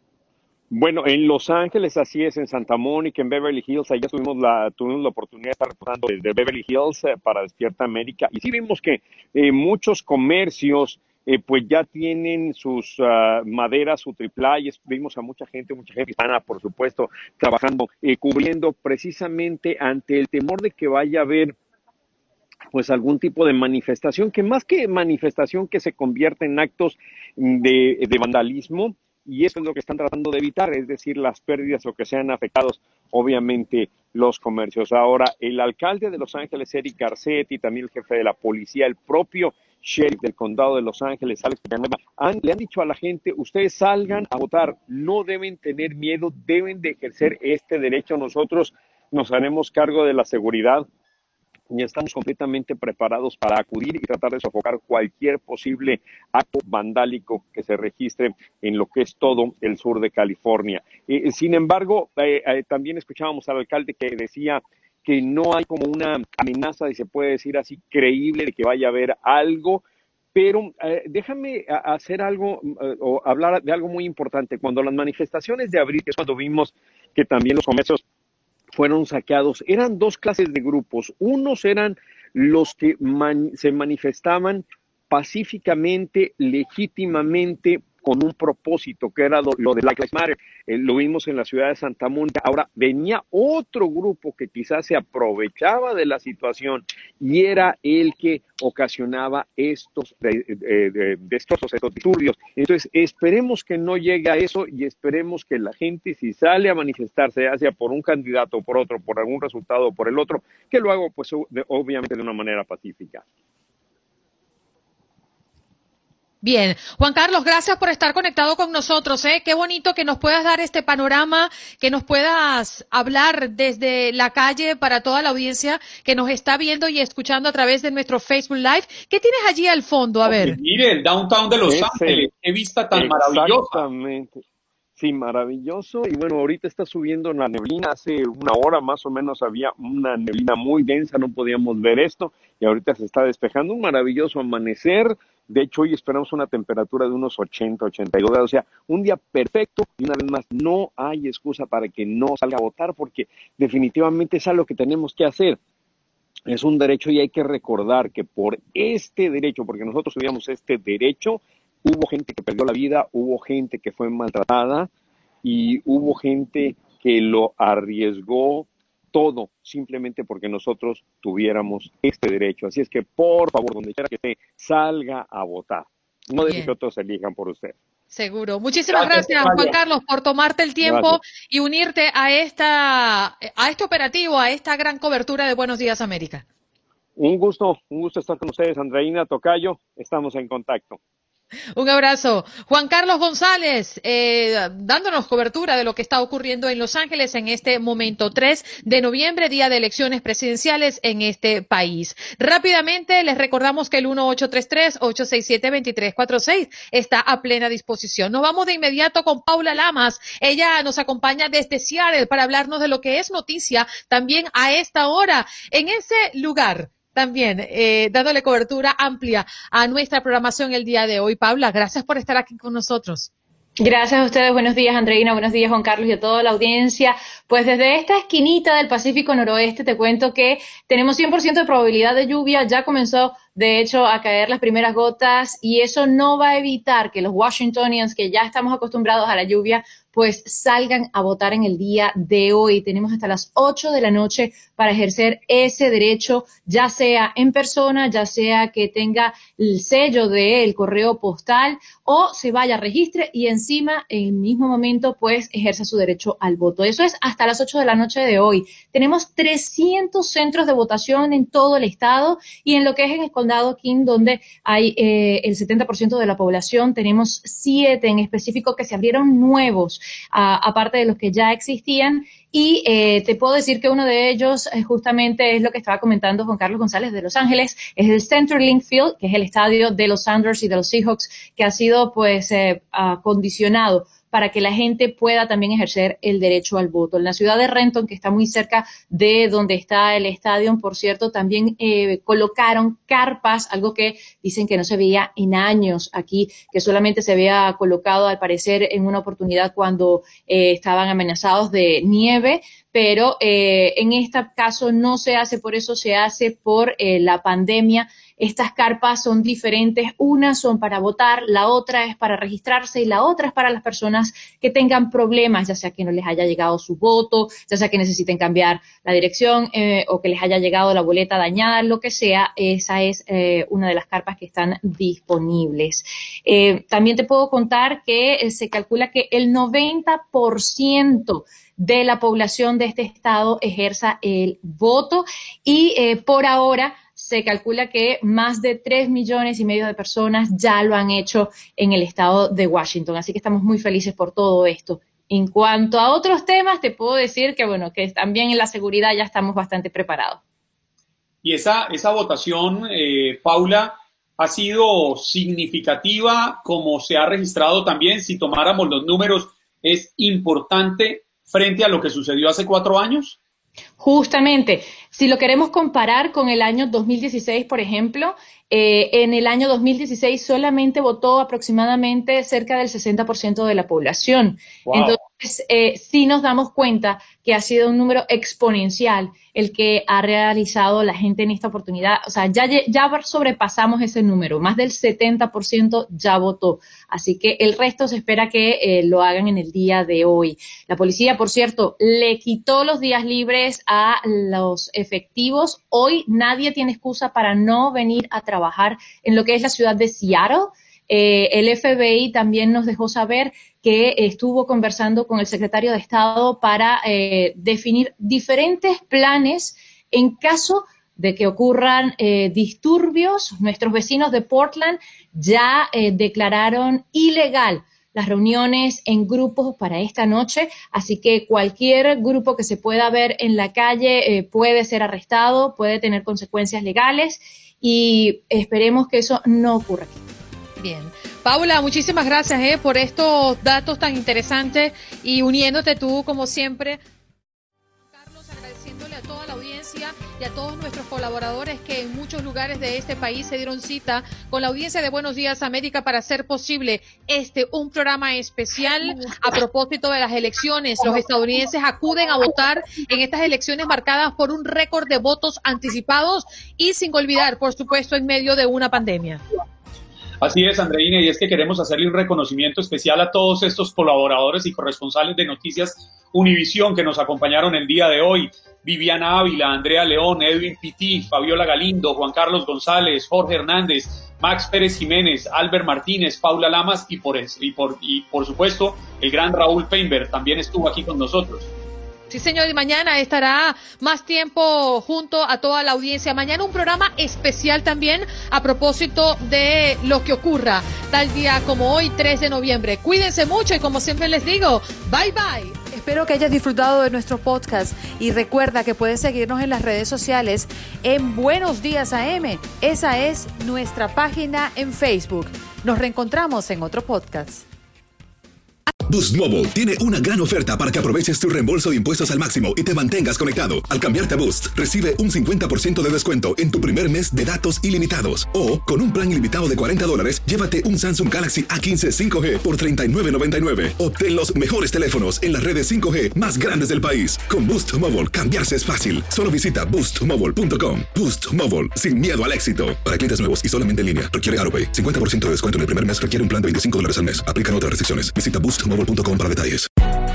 Bueno, en Los Ángeles así es, en Santa Mónica, en Beverly Hills, allá tuvimos la, tuvimos la oportunidad de estar reportando desde Beverly Hills eh, para Despierta América, y sí vimos que eh, muchos comercios eh, pues ya tienen sus uh, maderas, su triple, vimos a mucha gente, mucha gente hispana, por supuesto, trabajando, eh, cubriendo precisamente ante el temor de que vaya a haber pues algún tipo de manifestación, que más que manifestación que se convierta en actos de, de vandalismo. Y eso es lo que están tratando de evitar, es decir, las pérdidas o que sean afectados, obviamente, los comercios. Ahora, el alcalde de Los Ángeles, Eric Garcetti, también el jefe de la policía, el propio sheriff del condado de Los Ángeles, Alex Villanueva, han, le han dicho a la gente, ustedes salgan a votar, no deben tener miedo, deben de ejercer este derecho. Nosotros nos haremos cargo de la seguridad y estamos completamente preparados para acudir y tratar de sofocar cualquier posible acto vandálico que se registre en lo que es todo el sur de California. Eh, sin embargo, eh, eh, también escuchábamos al alcalde que decía que no hay como una amenaza, y se puede decir así, creíble de que vaya a haber algo, pero eh, déjame hacer algo eh, o hablar de algo muy importante. Cuando las manifestaciones de abril, que es cuando vimos que también los comercios fueron saqueados. Eran dos clases de grupos. Unos eran los que man, se manifestaban pacíficamente, legítimamente, con un propósito, que era lo, lo de Black Lives Matter. Eh, lo vimos en la ciudad de Santa Mónica. Ahora venía otro grupo que quizás se aprovechaba de la situación y era el que ocasionaba estos de, de, de, destrozos, estos disturbios. Entonces, esperemos que no llegue a eso y esperemos que la gente, si sale a manifestarse, ya sea por un candidato o por otro, por algún resultado o por el otro, que lo haga, pues, de, obviamente de una manera pacífica.
Bien, Juan Carlos, gracias por estar conectado con nosotros, ¿eh? Qué bonito que nos puedas dar este panorama, que nos puedas hablar desde la calle para toda la audiencia que nos está viendo y escuchando a través de nuestro Facebook Live. ¿Qué tienes allí al fondo? A ver.
Mire, el downtown de Los
Ese,
Ángeles, qué vista tan maravillosa.
Exactamente. Sí, maravilloso. Y bueno, ahorita está subiendo la neblina. Hace una hora más o menos había una neblina muy densa, no podíamos ver esto. Y ahorita se está despejando. Un maravilloso amanecer. De hecho, hoy esperamos una temperatura de unos ochenta, ochenta y dos grados. O sea, un día perfecto. Y una vez más, no hay excusa para que no salga a votar, porque definitivamente es algo que tenemos que hacer. Es un derecho y hay que recordar que por este derecho, porque nosotros teníamos este derecho, hubo gente que perdió la vida, hubo gente que fue maltratada y hubo gente que lo arriesgó todo simplemente porque nosotros tuviéramos este derecho. Así es que, por favor, donde quiera que esté, salga a votar. No deje que otros elijan por usted.
Seguro. Muchísimas gracias,
gracias
Juan Carlos, por tomarte el tiempo
Gracias.
y unirte a esta, a este operativo, a esta gran cobertura de Buenos Días América.
Un gusto, un gusto estar con ustedes, Andreina, Tocayo. Estamos en contacto.
Un abrazo. Juan Carlos González, eh, dándonos cobertura de lo que está ocurriendo en Los Ángeles en este momento, tres de noviembre, día de elecciones presidenciales en este país. Rápidamente les recordamos que el uno ocho tres tres, ocho seis siete, dos tres cuatro seis está a plena disposición. Nos vamos de inmediato con Paula Lamas. Ella nos acompaña desde Seattle para hablarnos de lo que es noticia también a esta hora en ese lugar. También eh, dándole cobertura amplia a nuestra programación el día de hoy. Paula, gracias por estar aquí con nosotros.
Gracias a ustedes. Buenos días, Andreina. Buenos días, Juan Carlos, y a toda la audiencia. Pues desde esta esquinita del Pacífico Noroeste te cuento que tenemos cien por ciento de probabilidad de lluvia. Ya comenzó, de hecho, a caer las primeras gotas y eso no va a evitar que los Washingtonians, que ya estamos acostumbrados a la lluvia, pues salgan a votar en el día de hoy. Tenemos hasta las ocho de la noche para ejercer ese derecho, ya sea en persona, ya sea que tenga el sello del correo postal o se vaya, registre y encima en el mismo momento pues ejerza su derecho al voto. Eso es hasta las ocho de la noche de hoy. Tenemos trescientos centros de votación en todo el estado y en lo que es en el condado King, donde hay eh, el setenta por ciento de la población, tenemos siete en específico que se abrieron nuevos, a, aparte de los que ya existían. Y eh, te puedo decir que uno de ellos eh, justamente es lo que estaba comentando Juan Carlos González de Los Ángeles, es el CenturyLink Field, que es el estadio de los Sounders y de los Seahawks, que ha sido pues eh, acondicionado para que la gente pueda también ejercer el derecho al voto. En la ciudad de Renton, que está muy cerca de donde está el estadio, por cierto, también eh, colocaron carpas, algo que dicen que no se veía en años aquí, que solamente se había colocado al parecer en una oportunidad cuando eh, estaban amenazados de nieve, pero eh, en este caso no se hace por eso, se hace por eh, la pandemia. Estas carpas son diferentes, una son para votar, la otra es para registrarse y la otra es para las personas que tengan problemas, ya sea que no les haya llegado su voto, ya sea que necesiten cambiar la dirección eh, o que les haya llegado la boleta dañada, lo que sea. Esa es eh, una de las carpas que están disponibles. Eh, también te puedo contar que eh, se calcula que el noventa por ciento de la población de este estado ejerza el voto y eh, por ahora se calcula que más de tres millones y medio de personas ya lo han hecho en el estado de Washington. Así que estamos muy felices por todo esto. En cuanto a otros temas, te puedo decir que, bueno, que también en la seguridad ya estamos bastante preparados.
Y esa, esa votación, eh, Paula, ha sido significativa, como se ha registrado también. Si tomáramos los números, es importante frente a lo que sucedió hace cuatro años.
Justamente, si lo queremos comparar con el año dos mil dieciséis, por ejemplo, eh, en el año dos mil dieciséis solamente votó aproximadamente cerca del sesenta por ciento de la población. Wow. Entonces, pues eh, sí nos damos cuenta que ha sido un número exponencial el que ha realizado la gente en esta oportunidad. O sea, ya, ya sobrepasamos ese número, más del setenta por ciento ya votó, así que el resto se espera que eh, lo hagan en el día de hoy. La policía, por cierto, le quitó los días libres a los efectivos. Hoy nadie tiene excusa para no venir a trabajar en lo que es la ciudad de Seattle. Eh, el F B I también nos dejó saber que estuvo conversando con el secretario de Estado para eh, definir diferentes planes en caso de que ocurran eh, disturbios. Nuestros vecinos de Portland ya eh, declararon ilegal las reuniones en grupos para esta noche, así que cualquier grupo que se pueda ver en la calle eh, puede ser arrestado, puede tener consecuencias legales y esperemos que eso no ocurra aquí.
Bien. Paula, muchísimas gracias eh, por estos datos tan interesantes y uniéndote tú, como siempre. Carlos, agradeciéndole a toda la audiencia y a todos nuestros colaboradores que en muchos lugares de este país se dieron cita con la audiencia de Buenos Días América para hacer posible este, un programa especial a propósito de las elecciones. Los estadounidenses acuden a votar en estas elecciones marcadas por un récord de votos anticipados y sin olvidar, por supuesto, en medio de una pandemia.
Así es, Andreina, y es que queremos hacerle un reconocimiento especial a todos estos colaboradores y corresponsales de Noticias Univisión que nos acompañaron el día de hoy. Viviana Ávila, Andrea León, Edwin Pitti, Fabiola Galindo, Juan Carlos González, Jorge Hernández, Max Pérez Jiménez, Albert Martínez, Paula Lamas y por, y por, y por supuesto el gran Raúl Feinberg también estuvo aquí con nosotros.
Sí, señor, y mañana estará más tiempo junto a toda la audiencia. Mañana un programa especial también a propósito de lo que ocurra tal día como hoy, tres de noviembre. Cuídense mucho y como siempre les digo, bye bye. Espero que hayas disfrutado de nuestro podcast y recuerda que puedes seguirnos en las redes sociales en Buenos Días A M. Esa es nuestra página en Facebook. Nos reencontramos en otro podcast.
Boost Mobile tiene una gran oferta para que aproveches tu reembolso de impuestos al máximo y te mantengas conectado. Al cambiarte a Boost, recibe un cincuenta por ciento de descuento en tu primer mes de datos ilimitados. O, con un plan ilimitado de cuarenta dólares, llévate un Samsung Galaxy A quince cinco G por treinta y nueve noventa y nueve. Obtén los mejores teléfonos en las redes cinco G más grandes del país. Con Boost Mobile, cambiarse es fácil. Solo visita boost mobile punto com. Boost Mobile, sin miedo al éxito. Para clientes nuevos y solamente en línea, requiere AutoPay. cincuenta por ciento de descuento en el primer mes requiere un plan de veinticinco dólares al mes. Aplican otras restricciones. Visita boost mobile punto com para detalles.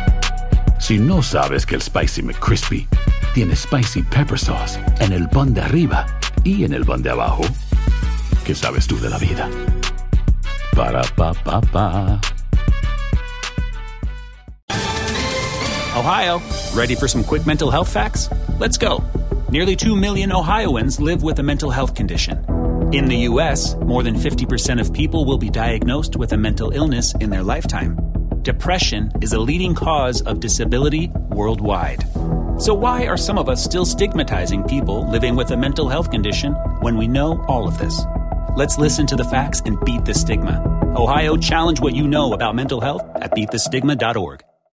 Si no sabes que el Spicy McCrispy tiene Spicy Pepper Sauce en el pan de arriba y en el pan de abajo, ¿qué sabes tú de la vida? Para, pa, pa, pa.
Ohio, ready for some quick mental health facts? Let's go. Nearly two million Ohioans live with a mental health condition. In the U S, more than fifty percent of people will be diagnosed with a mental illness in their lifetime. Depression is a leading cause of disability worldwide. So why are some of us still stigmatizing people living with a mental health condition when we know all of this? Let's listen to the facts and beat the stigma. Ohio, challenge what you know about mental health at beat the stigma dot org.